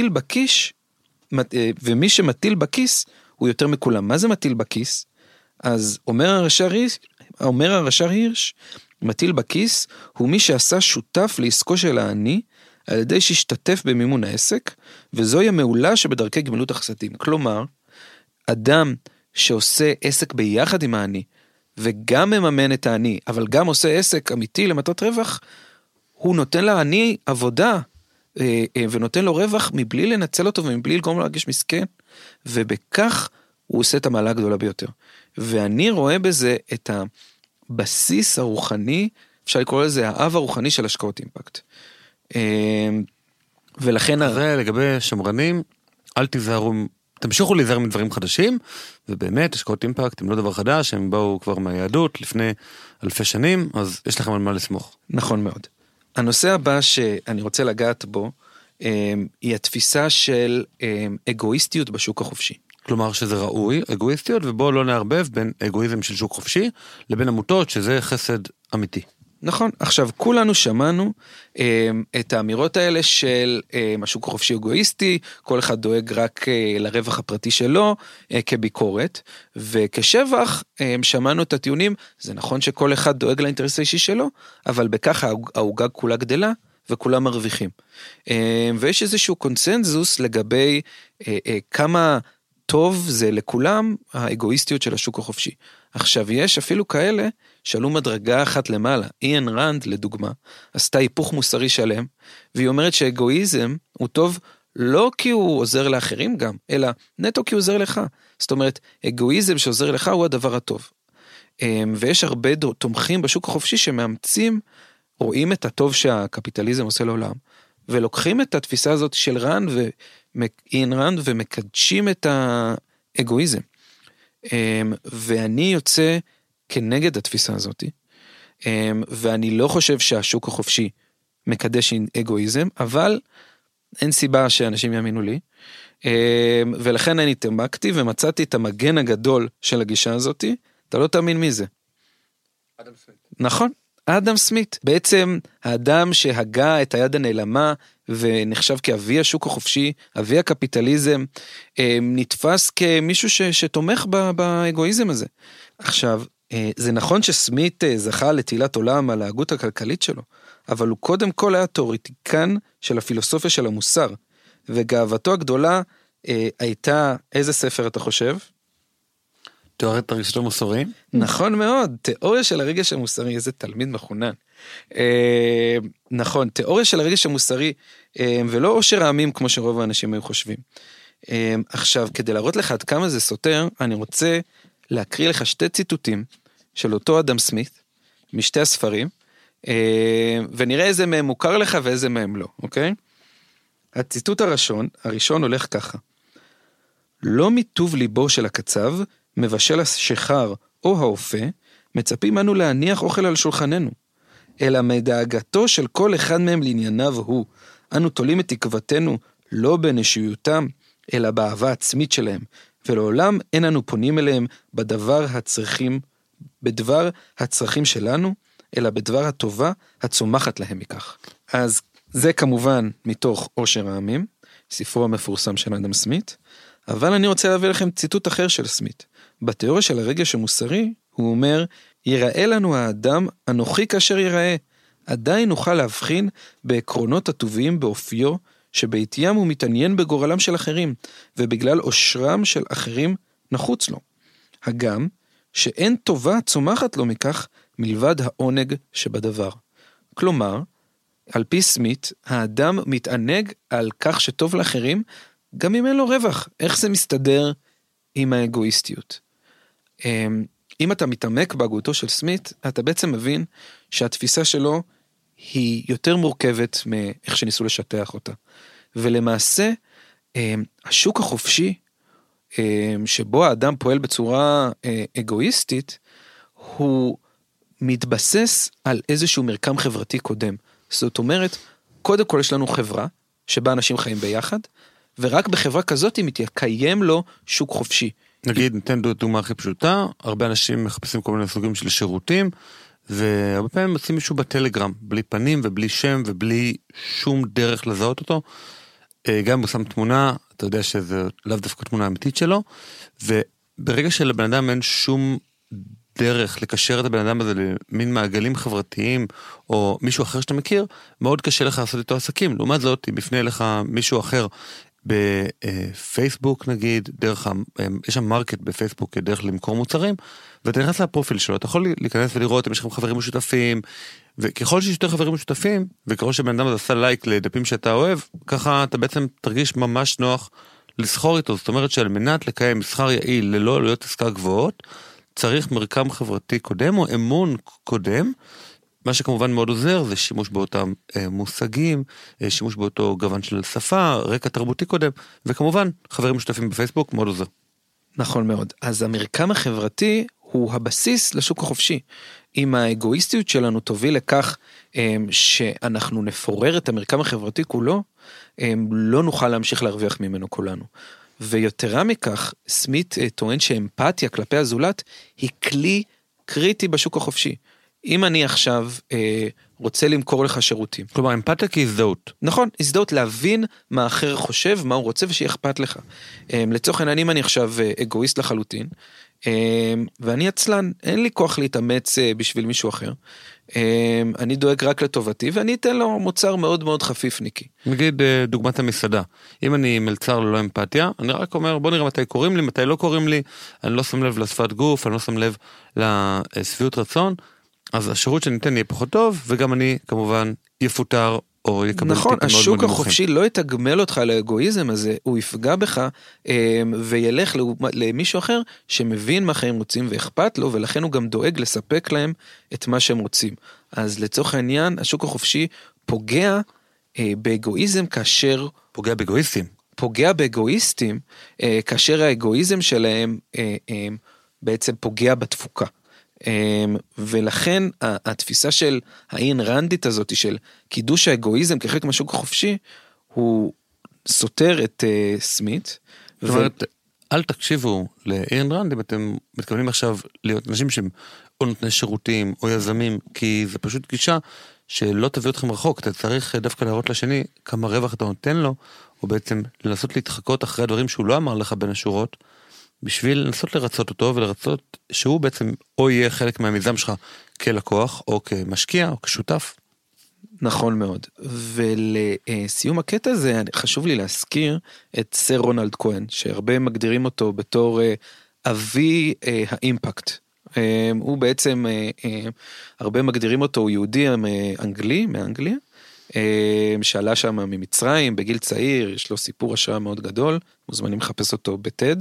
שמטיל בכיס, הוא יותר מכולם. מה זה מטיל בכיס? אז אומר הרש"ר הירש, מטיל בכיס, הוא מי שעשה שותף לעסקו של העני, על ידי שהשתתף במימון העסק, וזוהי המעולה שבדרכי גמילות החסדים. כלומר, אדם שעושה עסק ביחד עם העני, וגם מממן את העני, אבל גם עושה עסק אמיתי למטרת רווח, הוא נותן לעני עבודה, ונותן לו רווח מבלי לנצל אותו, ומבלי לגרום לו להרגיש מסכן, ובכך הוא עושה את המעלה הגדולה ביותר. ואני רואה בזה את הבסיס הרוחני, אפשר לקרוא לזה האב הרוחני של השקעות אימפקט. ולכן... זה לגבי שמרנים, אל תיזהרו, תמשיכו להיזהר מדברים חדשים, ובאמת, השקעות אימפקט הם לא דבר חדש, הם באו כבר מהיהדות לפני אלפי שנים, אז יש לכם על מה לסמוך. נכון מאוד. הנושא הבא שאני רוצה לגעת בו, היא התפיסה של אגואיסטיות בשוק החופשי. כלומר שזה ראוי, אגואיסטיות, ובואו לא נערבב בין אגואיזם של שוק חופשי, לבין עמותות שזה חסד אמיתי. נכון, עכשיו כולנו שמענו את האמירות האלה של השוק החופשי אגואיסטי, כל אחד דואג רק לרווח הפרטי שלו כביקורת, וכשבח שמענו את הטיעונים, זה נכון שכל אחד דואג לאינטרס האישי שלו, אבל בכך העוגה כולה גדלה, וכולם מרוויחים. ויש איזשהו קונסנזוס לגבי כמה טוב זה לכולם האגואיסטיות של השוק החופשי. עכשיו יש אפילו כאלה שעלו מדרגה אחת למעלה. איין רנד לדוגמה עשתה היפוך מוסרי שלם, והיא אומרת שאגואיזם הוא טוב לא כי הוא עוזר לאחרים גם, אלא נטו כי הוא עוזר לך. זאת אומרת, אגואיזם שעוזר לך הוא הדבר הטוב. ויש הרבה תומכים בשוק החופשי שמאמצים, רואים את הטוב שהקפיטליזם עושה לעולם, ולוקחים את התפיסה הזאת של איין רנד ומקדשים את האגואיזם. ואני יוצא כנגד התפיסה הזאת, ואני לא חושב שהשוק החופשי מקדש אגואיזם, אבל אין סיבה שאנשים יאמינו לי, ולכן אני תמקתי ומצאתי את המגן הגדול של הגישה הזאת, אתה לא תאמין מי זה. אדם סמית. נכון, אדם סמית, בעצם האדם שהגה את היד הנעלמה, ונחשב כאבי השוק החופשי, אבי הקפיטליזם, נתפס כמישהו שתומך באגואיזם הזה. עכשיו, זה נכון שסמית זכה לתהילת עולם על ההגות הכלכלית שלו, אבל הוא קודם כל היה תיאורטיקן של הפילוסופיה של המוסר, וגאוותו הגדולה הייתה, איזה ספר אתה חושב? תיאוריית הרגש המוסרי? נכון מאוד, תיאוריה של הרגש המוסרי, איזה תלמיד מחונן. נכון, תיאוריה של הרגש המוסרי, ולא עושר העמים כמו שרוב האנשים היו חושבים. עכשיו, כדי להראות לך עד כמה זה סותר, אני רוצה להקריא לך שתי ציטוטים של אותו אדם סמית, משתי הספרים, ונראה איזה מהם מוכר לך ואיזה מהם לא, אוקיי? הציטוט הראשון הולך ככה: לא מטוב ליבו של הקצב, מבשל השחר או האופה, מצפים אנו להניח אוכל על שולחננו, אלא מדאגתו של כל אחד מהם לענייניו הוא, אנו תולים את תקוותנו לא בנשיותם, אלא באהבה עצמית שלהם, ולעולם אין אנו פונים אליהם בדבר הצרכים שלנו, אלא בדבר הטובה הצומחת להם מכך. אז זה כמובן מתוך עושר העמים, ספרו המפורסם של אדם סמית, אבל אני רוצה להביא לכם ציטוט אחר של סמית. בתיאוריה של הרגש המוסרי, הוא אומר, יראה לנו האדם אנוכי כאשר יראה, עדיין נוכל להבחין בעקרונות הטובים באופיו, שבעתיים הוא מתעניין בגורלם של אחרים, ובגלל עושרם של אחרים נחוץ לו. הגם שאין טובה צומחת לו מכך, מלבד העונג שבדבר. כלומר, על פי סמית, האדם מתענג על כך שטוב לאחרים, גם אם אין לו רווח. איך זה מסתדר עם האגואיסטיות? אם אתה מתעמק בהגותו של סמית, אתה בעצם מבין שהתפיסה שלו היא יותר מורכבת מאיך שניסו לשטח אותה. ולמעשה, השוק החופשי, שבו האדם פועל בצורה אגואיסטית, הוא מתבסס על איזשהו מרקם חברתי קודם. זאת אומרת, קודם כל יש לנו חברה, שבה אנשים חיים ביחד, ורק בחברה כזאת מתקיים לו שוק חופשי. נגיד, ניתן דוגמה הכי פשוטה, הרבה אנשים מחפשים כל מיני סוגים של שירותים, והרבה פעמים מוצאים מישהו בטלגרם, בלי פנים ובלי שם ובלי שום דרך לזהות אותו, גם אם הוא שם תמונה, אתה יודע שזה לאו דווקא תמונה אמיתית שלו, וברגע שלבן אדם אין שום דרך לקשר את הבן אדם הזה למין מעגלים חברתיים, או מישהו אחר שאתה מכיר, מאוד קשה לך לעשות איתו עסקים. לעומת זאת, אם יפנה לך מישהו אחר בפייסבוק נגיד, יש שם מרקט בפייסבוק דרך למכור מוצרים, ואתה נכנס לפרופיל שלו, אתה יכול להיכנס ולראות אם יש לכם חברים משותפים, וככל שיש יותר חברים משותפים, וככל שבן אדם הזה עשה לייק לדפים שאתה אוהב, ככה אתה בעצם תרגיש ממש נוח לסחור איתו. זאת אומרת שעל מנת לקיים מסחר יעיל ללא עלויות עסקה גבוהות, צריך מרקם חברתי קודם או אמון קודם. מה שכמובן מאוד עוזר זה שימוש באותם מושגים, שימוש באותו גוון של שפה, רקע תרבותי קודם, וכמובן חברים משותפים בפייסבוק מאוד עוזר. נכון מאוד. אז המרקם החברתי הוא הבסיס לשוק החופשי. אם האגואיסטיות שלנו תוביל לכך שאנחנו נפורר את המרקם החברתי כולו, לא נוכל להמשיך להרוויח ממנו כולנו. ויתרה מכך, סמית טוען שאמפתיה כלפי הזולת היא כלי קריטי בשוק החופשי. אם אני עכשיו רוצה למכור לך שירותים. כלומר, אמפתיה כהזדהות. נכון, הזדהות להבין מה האחר חושב, מה הוא רוצה ושיכפת לך. לצורך העניין, אם אני עכשיו אגואיסט לחלוטין, ואני עצלן, אין לי כוח להתאמץ בשביל מישהו אחר. אני דואג רק לטובתי, ואני אתן לו מוצר מאוד מאוד חפיפניקי. נגיד דוגמת המסעדה. אם אני מלצר ללא אמפתיה, אני רק אומר, בוא נראה מתי קוראים לי, מתי לא קוראים לי, אני לא שם לב לשפת גוף, אני לא שם לב לשביעות רצון, אז השירות שניתן יהיה פחות טוב, וגם אני כמובן יפוטר או יקבל נכון, טיפים מאוד מאוד השוק נמוכים. החופשי לא יתגמל אותך לאגואיזם הזה, הוא יפגע בך וילך למישהו אחר שמבין מה חיים רוצים ואכפת לו, ולכן הוא גם דואג לספק להם את מה שהם רוצים. אז לצורך העניין, השוק החופשי פוגע באגואיזם כאשר... פוגע באגואיסטים. פוגע באגואיסטים, כאשר האגואיזם שלהם בעצם פוגע בתפוקה. ולכן התפיסה של האין רנדית הזאת של קידוש האגואיזם כחלק מהשוק החופשי הוא סותר את סמית. זאת אומרת, אל תקשיבו לאין רנד אם אתם מתכוונים עכשיו להיות אנשים שהם או נותני שירותים או יזמים, כי זה פשוט גישה שלא תביא אתכם רחוק. אתה צריך דווקא להראות לשני כמה רווח אתה נותן לו, או בעצם לנסות להתחקות אחרי הדברים שהוא לא אמר לך בין השורות, בשביל לנסות לרצות אותו ולרצות שהוא בעצם או יהיה חלק מהמיזם שלך כלקוח או כמשקיע או כשותף. נכון מאוד. ולסיום הקטע הזה חשוב לי להזכיר את סר רונלד כהן, שהרבה מגדירים אותו בתור אבי האימפקט. הוא בעצם, הרבה מגדירים אותו, הוא יהודי אנגלי, מאנגליה, שעלה שם ממצרים בגיל צעיר, יש לו סיפור השראה מאוד גדול, מוזמנים לחפש אותו בטד,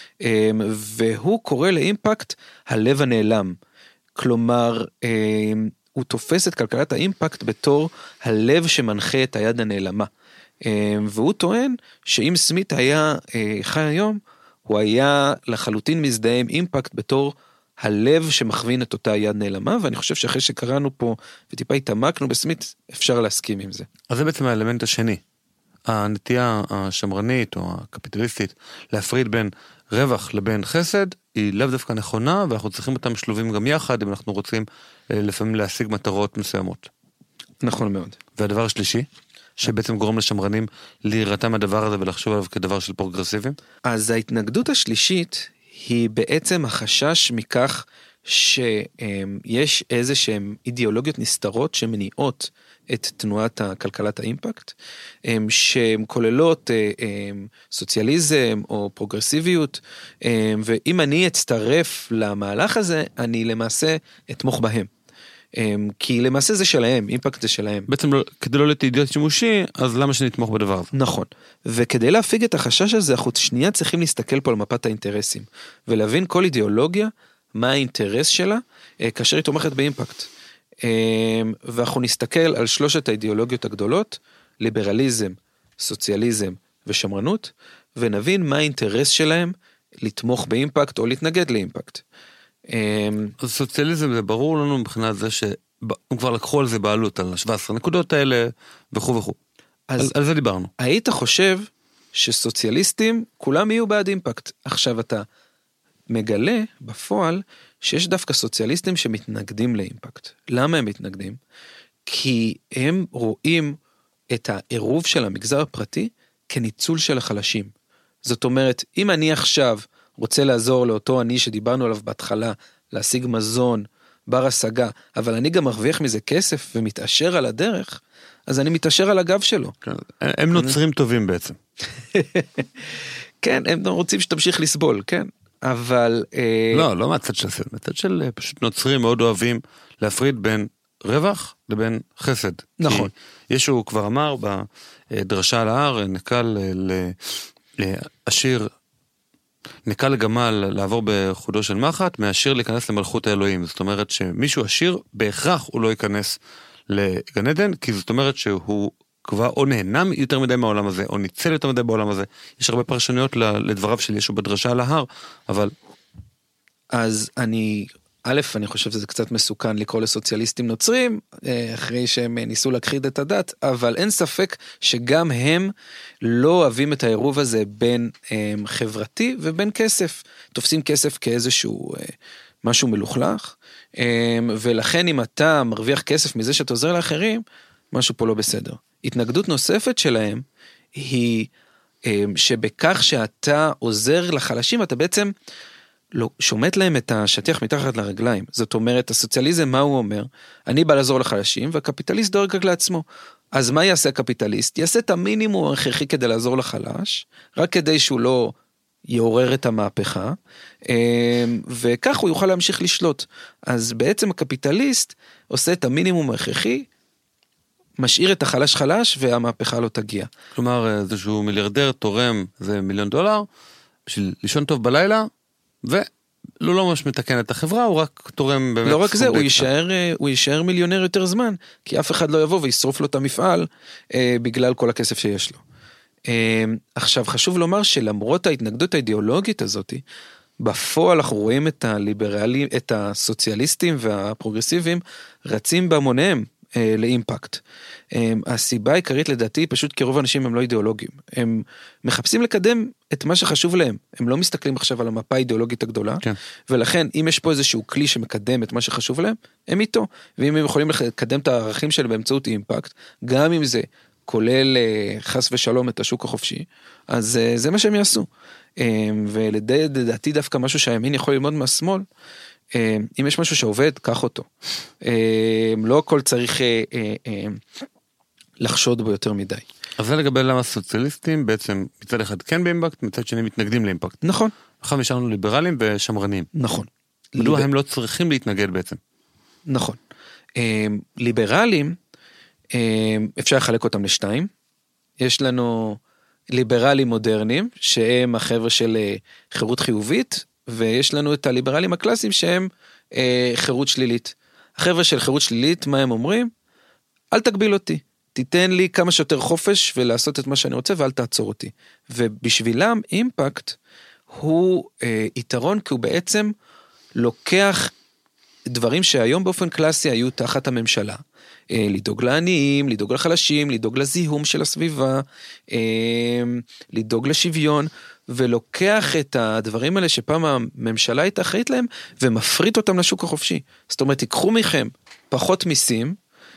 והוא קורא לאימפקט הלב הנעלם. כלומר, הוא תופס את כלכלת האימפקט בתור הלב שמנחה את היד הנעלמה. והוא טוען שאם סמית היה חי היום, הוא היה לחלוטין מזדהה עם אימפקט בתור הלב שמכווין את אותה יד נעלמה, ואני חושב שאחרי שקראנו פה וטיפה התעמקנו בסמית, אפשר להסכים עם זה. אז זה בעצם האלמנט השני. הנטייה השמרנית או הקפיטליסטית להפריד בין רווח לבין חסד, היא לאו דווקא נכונה, ואנחנו צריכים אותם שלובים גם יחד, אם אנחנו רוצים לפעמים להשיג מטרות מסוימות. נכון מאוד. והדבר השלישי, שבעצם גורם לשמרנים להירתם מהדבר הזה ולחשוב עליו כדבר של פרוגרסיבים? אז ההתנגדות השלישית היא בעצם החשש מכך שיש איזה שהן אידיאולוגיות נסתרות שמניעות את תנועת כלכלת האימפקט, שהן כוללות סוציאליזם או פרוגרסיביות, ואם אני אצטרף למהלך הזה, אני למעשה אתמוך בהם. כי למעשה זה שלהם, אימפקט זה שלהם. בעצם כדי לא להיות אידיוט שימושי, אז למה שנתמוך בדבר הזה? נכון, וכדי להפיג את החשש הזה, אנחנו שנייה צריכים להסתכל פה על מפת האינטרסים, ולהבין כל אידיאולוגיה, מה האינטרס שלה, כאשר היא תומכת באימפקט. ואנחנו נסתכל על שלושת האידיאולוגיות הגדולות, ליברליזם, סוציאליזם ושמרנות, ונבין מה האינטרס שלהם לתמוך באימפקט או להתנגד לאימפקט. אז סוציאליזם זה ברור לנו מבחינת זה שהם כבר לקחו על זה בעלות, על 17 נקודות האלה וכו' וכו'. על זה דיברנו. היית חושב שסוציאליסטים כולם יהיו בעד אימפקט. עכשיו אתה מגלה בפועל שיש דווקא סוציאליסטים שמתנגדים לאימפקט. למה הם מתנגדים? כי הם רואים את העירוב של המגזר הפרטי כניצול של החלשים. זאת אומרת, אם אני עכשיו רוצה לעזור לאותו אני שדיברנו עליו בהתחלה, להשיג מזון, בר השגה, אבל אני גם מרוויח מזה כסף ומתעשר על הדרך, אז אני מתעשר על הגב שלו. הם נוצרים טובים בעצם. כן, הם רוצים שתמשיך לסבול, כן. אבל... לא מהצד של הסד, מהצד של פשוט נוצרים מאוד אוהבים להפריד בין רווח לבין חסד. נכון. ישו כבר אמר בדרשה על ההר, נקל לעשיר, נקל לגמל לעבור בחודו של מחט, מעשיר להיכנס למלכות האלוהים. זאת אומרת שמישהו עשיר, בהכרח הוא לא ייכנס לגן עדן, כי זאת אומרת שהוא כבר או נהנה יותר מדי מהעולם הזה, או ניצל יותר מדי בעולם הזה. יש הרבה פרשנויות לדבריו של ישו בדרשה על ההר, אבל... אז אני חושב שזה קצת מסוכן לקרוא לסוציאליסטים נוצרים, אחרי שהם ניסו להכחיד את הדת, אבל אין ספק שגם הם לא אוהבים את העירוב הזה בין חברתי ובין כסף. תופסים כסף כאיזשהו משהו מלוכלך, ולכן אם אתה מרוויח כסף מזה שאתה עוזר לאחרים, משהו פה לא בסדר. התנגדות נוספת שלהם היא שבכך שאתה עוזר לחלשים, אתה בעצם לא, שומט להם את השטיח מתחת לרגליים. זאת אומרת, הסוציאליזם, מה הוא אומר? אני בא לעזור לחלשים, והקפיטליסט דואג רק לעצמו. אז מה יעשה הקפיטליסט? יעשה את המינימום הכרחי כדי לעזור לחלש, רק כדי שהוא לא יעורר את המהפכה, וכך הוא יוכל להמשיך לשלוט. אז בעצם הקפיטליסט עושה את המינימום הכרחי, משאיר את החלש חלש, והמהפכה לא תגיע. כלומר, איזשהו מיליארדר תורם זה $1,000,000, בשביל לישון טוב בלילה, ולא לא ממש מתקן את החברה, הוא רק תורם באמת. לא רק זה, הוא יישאר מיליונר יותר זמן, כי אף אחד לא יבוא וישרוף לו את המפעל, בגלל כל הכסף שיש לו. עכשיו חשוב לומר שלמרות ההתנגדות האידיאולוגית הזאת, בפועל אנחנו רואים את הליברלים, את הסוציאליסטים והפרוגרסיביים, רצים בהמוניהם לאימפקט. הסיבה העיקרית לדעתי היא פשוט כי רוב האנשים הם לא אידיאולוגיים. הם מחפשים לקדם את מה שחשוב להם. הם לא מסתכלים עכשיו על המפה האידיאולוגית הגדולה, כן. ולכן אם יש פה איזשהו כלי שמקדם את מה שחשוב להם, הם איתו. ואם הם יכולים לקדם את הערכים שלהם באמצעות אימפקט, גם אם זה כולל חס ושלום את השוק החופשי, אז זה מה שהם יעשו. ולדעתי דווקא משהו שהימין יכול ללמוד מהשמאל, אם יש משהו שעובד, קח אותו. לא הכל צריך לחשוד בו יותר מדי. אז זה לגבי למה סוציאליסטים בעצם מצד אחד כן באימפקט, מצד שני מתנגדים לאימפקט. נכון. עכשיו נשארנו ליברלים ושמרנים. נכון. מדוע הם לא צריכים להתנגד בעצם? נכון. ליברלים, אפשר לחלק אותם לשתיים. יש לנו ליברלים מודרניים, שהם החבר'ה של חירות חיובית, ויש לנו את הליברלים הקלאסיים שהם חירות שלילית. החבר'ה של חירות שלילית, מה הם אומרים? אל תגביל אותי, תיתן לי כמה שיותר חופש ולעשות את מה שאני רוצה ואל תעצור אותי. ובשבילם אימפקט הוא יתרון כי הוא בעצם לוקח דברים שהיום באופן קלאסי היו תחת הממשלה. לדאוג לעניים, לדאוג לחלשים, לדאוג לזיהום של הסביבה, לדאוג לשוויון, ולוקח את הדברים האלה שפעם הממשלה הייתה אחראית להם, ומפריט אותם לשוק החופשי. זאת אומרת, תיקחו מכם פחות מיסים,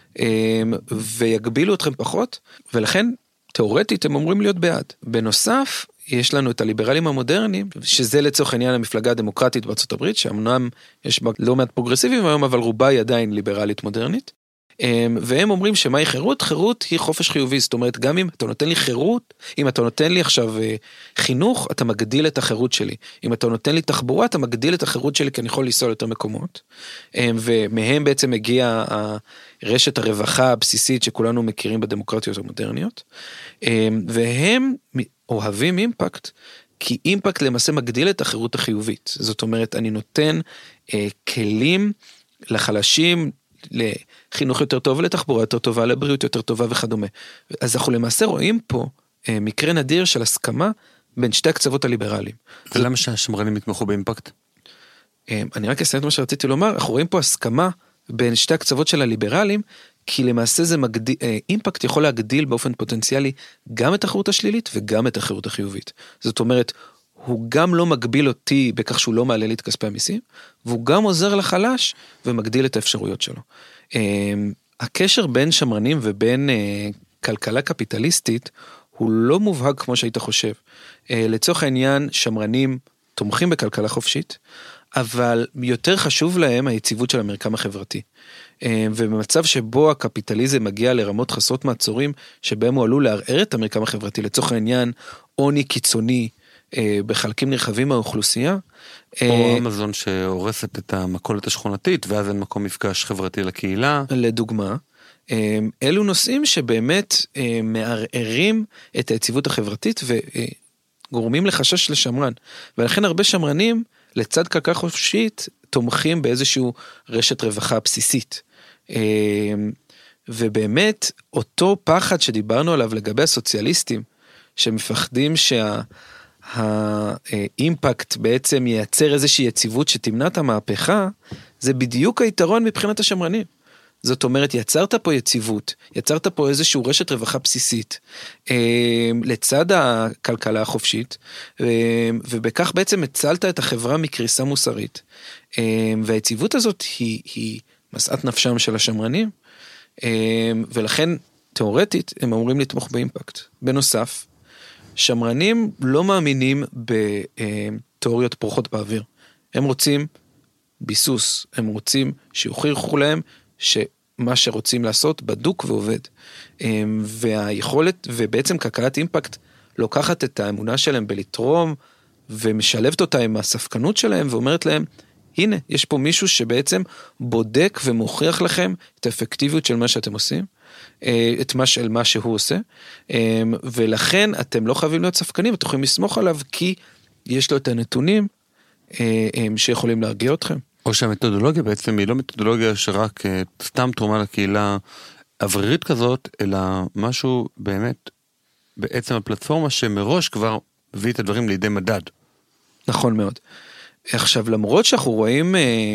ויגבילו אתכם פחות, ולכן, תיאורטית, הם אמורים להיות בעד. בנוסף, יש לנו את הליברלים המודרניים, שזה לצורך העניין המפלגה הדמוקרטית בארצות הברית, שאמנם יש בה לא מעט פרוגרסיביים היום, אבל רובה היא עדיין ליברלית מודרנית. והם אומרים שמהי חירות? חירות היא חופש חיובי, זאת אומרת, גם אם אתה נותן לי חירות, אם אתה נותן לי עכשיו חינוך, אתה מגדיל את החירות שלי. אם אתה נותן לי תחבורה, אתה מגדיל את החירות שלי, כי אני יכול לנסוע יותר מקומות. ומהם בעצם מגיע רשת הרווחה הבסיסית שכולנו מכירים בדמוקרטיות המודרניות. והם אוהבים אימפקט, כי אימפקט למעשה מגדיל את החירות החיובית. זאת אומרת, אני נותן כלים לחלשים, לחינוך יותר טוב, לתחבורה יותר טובה, לבריאות יותר טובה וכדומה. אז אנחנו למעשה רואים פה מקרה נדיר של הסכמה בין שתי הקצוות הליברליים. ולמה שהשמרנים יתמכו באימפקט? אני רק אסיים את מה שרציתי לומר, אנחנו רואים פה הסכמה בין שתי הקצוות של הליברלים, כי למעשה זה אימפקט יכול להגדיל באופן פוטנציאלי גם את החירות השלילית וגם את החירות החיובית. זאת אומרת, הוא גם לא מגביל אותי בכך שהוא לא מעלה לי את כספי המיסים, והוא גם עוזר לחלש ומגדיל את האפשרויות שלו. הקשר בין שמרנים ובין כלכלה קפיטליסטית הוא לא מובהק כמו שהיית חושב. לצורך העניין, שמרנים תומכים בכלכלה חופשית, אבל יותר חשוב להם היציבות של המרקם החברתי. ובמצב שבו הקפיטליזם מגיע לרמות חסרות מעצורים, שבהם הוא עלול לערער את המרקם החברתי, לצורך העניין, עוני קיצוני, בחלקים נרחבים מהאוכלוסייה. או אמזון שהורסת את המכולת השכונתית, ואז אין מקום מפגש חברתי לקהילה. לדוגמה, אלו נושאים שבאמת מערערים את היציבות החברתית, וגורמים לחשש לשמרן. ולכן הרבה שמרנים, לצד כלכלה חופשית, תומכים באיזשהו רשת רווחה בסיסית. ובאמת, אותו פחד שדיברנו עליו לגבי הסוציאליסטים, שמפחדים האימפקט בעצם ייצר איזושהי יציבות שתמנע את המהפכה, זה בדיוק היתרון מבחינת השמרנים. זאת אומרת, יצרת פה יציבות, יצרת פה איזשהו רשת רווחה בסיסית, לצד הכלכלה החופשית, ובכך בעצם הצלת את החברה מקריסה מוסרית, והיציבות הזאת היא משאת נפשם של השמרנים, ולכן תיאורטית הם אמורים לתמוך באימפקט. בנוסף, שמרנים לא מאמינים בתיאוריות פורחות באוויר. הם רוצים ביסוס, הם רוצים שיוכיחו להם שמה שרוצים לעשות בדוק ועובד. והיכולת, ובעצם כלכלת אימפקט, לוקחת את האמונה שלהם בלתרום, ומשלבת אותה עם הספקנות שלהם, ואומרת להם, הנה, יש פה מישהו שבעצם בודק ומוכיח לכם את האפקטיביות של מה שאתם עושים, את מה שהוא עושה, ולכן אתם לא חייבים להיות ספקנים, אתם יכולים לסמוך עליו, כי יש לו את הנתונים שיכולים להרגיע אתכם. או שהמתודולוגיה בעצם היא לא מתודולוגיה שרק סתם תרומה לקהילה אוורירית כזאת, אלא משהו באמת, בעצם הפלטפורמה שמראש כבר מביא את הדברים לידי מדד. נכון מאוד. עכשיו, למרות שאנחנו רואים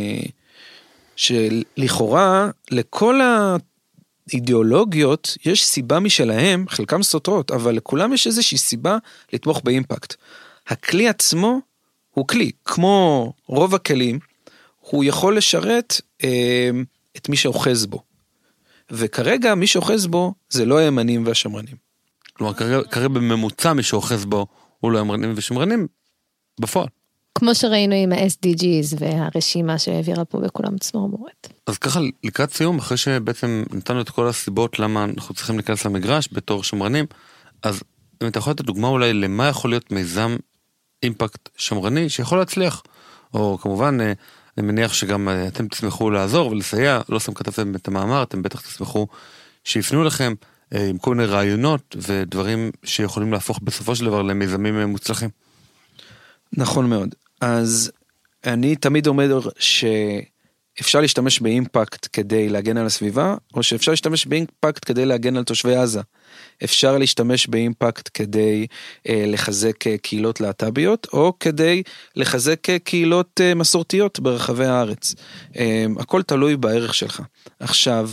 שלכאורה לכל האידיאולוגיות יש סיבה משלהם, חלקם סותרות, אבל לכולם יש איזושהי סיבה לתמוך באימפקט. הכלי עצמו הוא כלי, כמו רוב הכלים, הוא יכול לשרת את מי שאוחז בו. וכרגע מי שאוחז בו זה לא הימנים והשמרנים. כלומר, כרגע בממוצע מי שאוחז בו הוא לא הימנים ושמרנים בפועל. כמו שראינו עם ה-SDGs והרשימה שהעבירה פה בכולם צמרמורת. אז ככה לקראת סיום, אחרי שבעצם נתנו את כל הסיבות למה אנחנו צריכים להיכנס למגרש בתור שמרנים, אז אם אתה יכול לתת דוגמה אולי למה יכול להיות מיזם אימפקט שמרני שיכול להצליח, או כמובן אני מניח שגם אתם תשמחו לעזור ולסייע, לא סתם כתבתם את המאמר, אתם בטח תשמחו שיפנו לכם עם כל מיני רעיונות ודברים שיכולים להפוך בסופו של דבר למיזמים מוצלחים. נכון מאוד. אז אני תמיד אומר שאפשר להשתמש באימפקט כדי להגן על הסביבה, או שאפשר להשתמש באימפקט כדי להגן על תושבי עזה. אפשר להשתמש באימפקט כדי לחזק קהילות להט"ביות, או כדי לחזק קהילות מסורתיות ברחבי הארץ. הכל תלוי בערך שלך. עכשיו,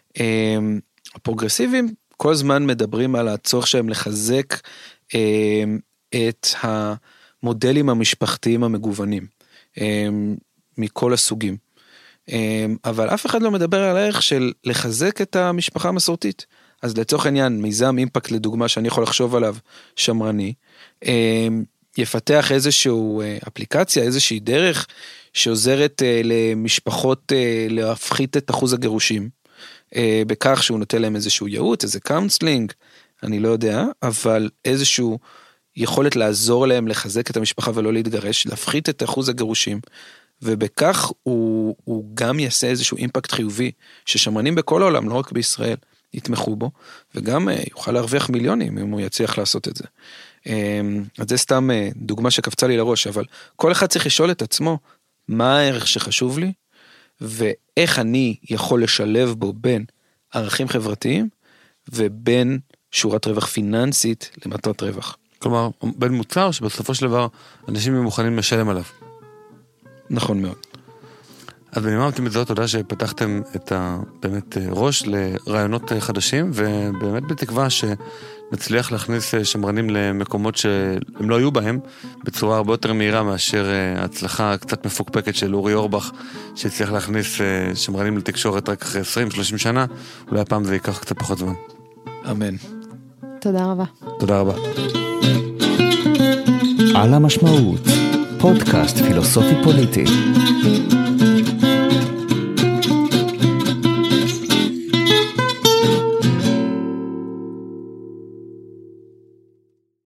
הפרוגרסיבים כל הזמן מדברים על הצורך שהם לחזק את המודלים המשפחתיים המגוונים, מכל הסוגים. אבל אף אחד לא מדבר על הערך של לחזק את המשפחה המסורתית. אז לצורך העניין, מיזם אימפקט לדוגמה שאני יכול לחשוב עליו שמרני, יפתח איזשהו אפליקציה, איזושהי דרך שעוזרת למשפחות להפחית את אחוז הגירושים, בכך שהוא נותן להם איזשהו ייעוץ, איזה קאונסלינג, אני לא יודע, אבל איזשהו יכולת לעזור להם לחזק את המשפחה ולא להתגרש, להפחית את אחוז הגירושים, ובכך הוא גם יעשה איזשהו אימפקט חיובי, ששמרנים בכל העולם, לא רק בישראל, יתמכו בו, וגם יוכל להרוויח מיליונים אם הוא יצליח לעשות את זה. אז זה סתם דוגמה שקפצה לי לראש, אבל כל אחד צריך לשאול את עצמו, מה הערך שחשוב לי, ואיך אני יכול לשלב בו בין ערכים חברתיים, ובין שורת רווח פיננסית למטרת רווח. כלומר, בין מוצר שבסופו של דבר אנשים מוכנים לשלם עליו. נכון מאוד. אז בנימה אופטימית, תודה שפתחתם את באמת ראש לרעיונות חדשים, ובאמת בתקווה שנצליח להכניס שמרנים למקומות שהם לא היו בהם, בצורה הרבה יותר מהירה מאשר ההצלחה קצת מפוקפקת של אורי אורבך, שהצליח להכניס שמרנים לתקשורת רק אחרי 20-30 שנה, אולי הפעם זה ייקח קצת פחות זמן. אמן. תודה רבה. תודה רבה. על המשמעות, פודקאסט פילוסופי פוליטי.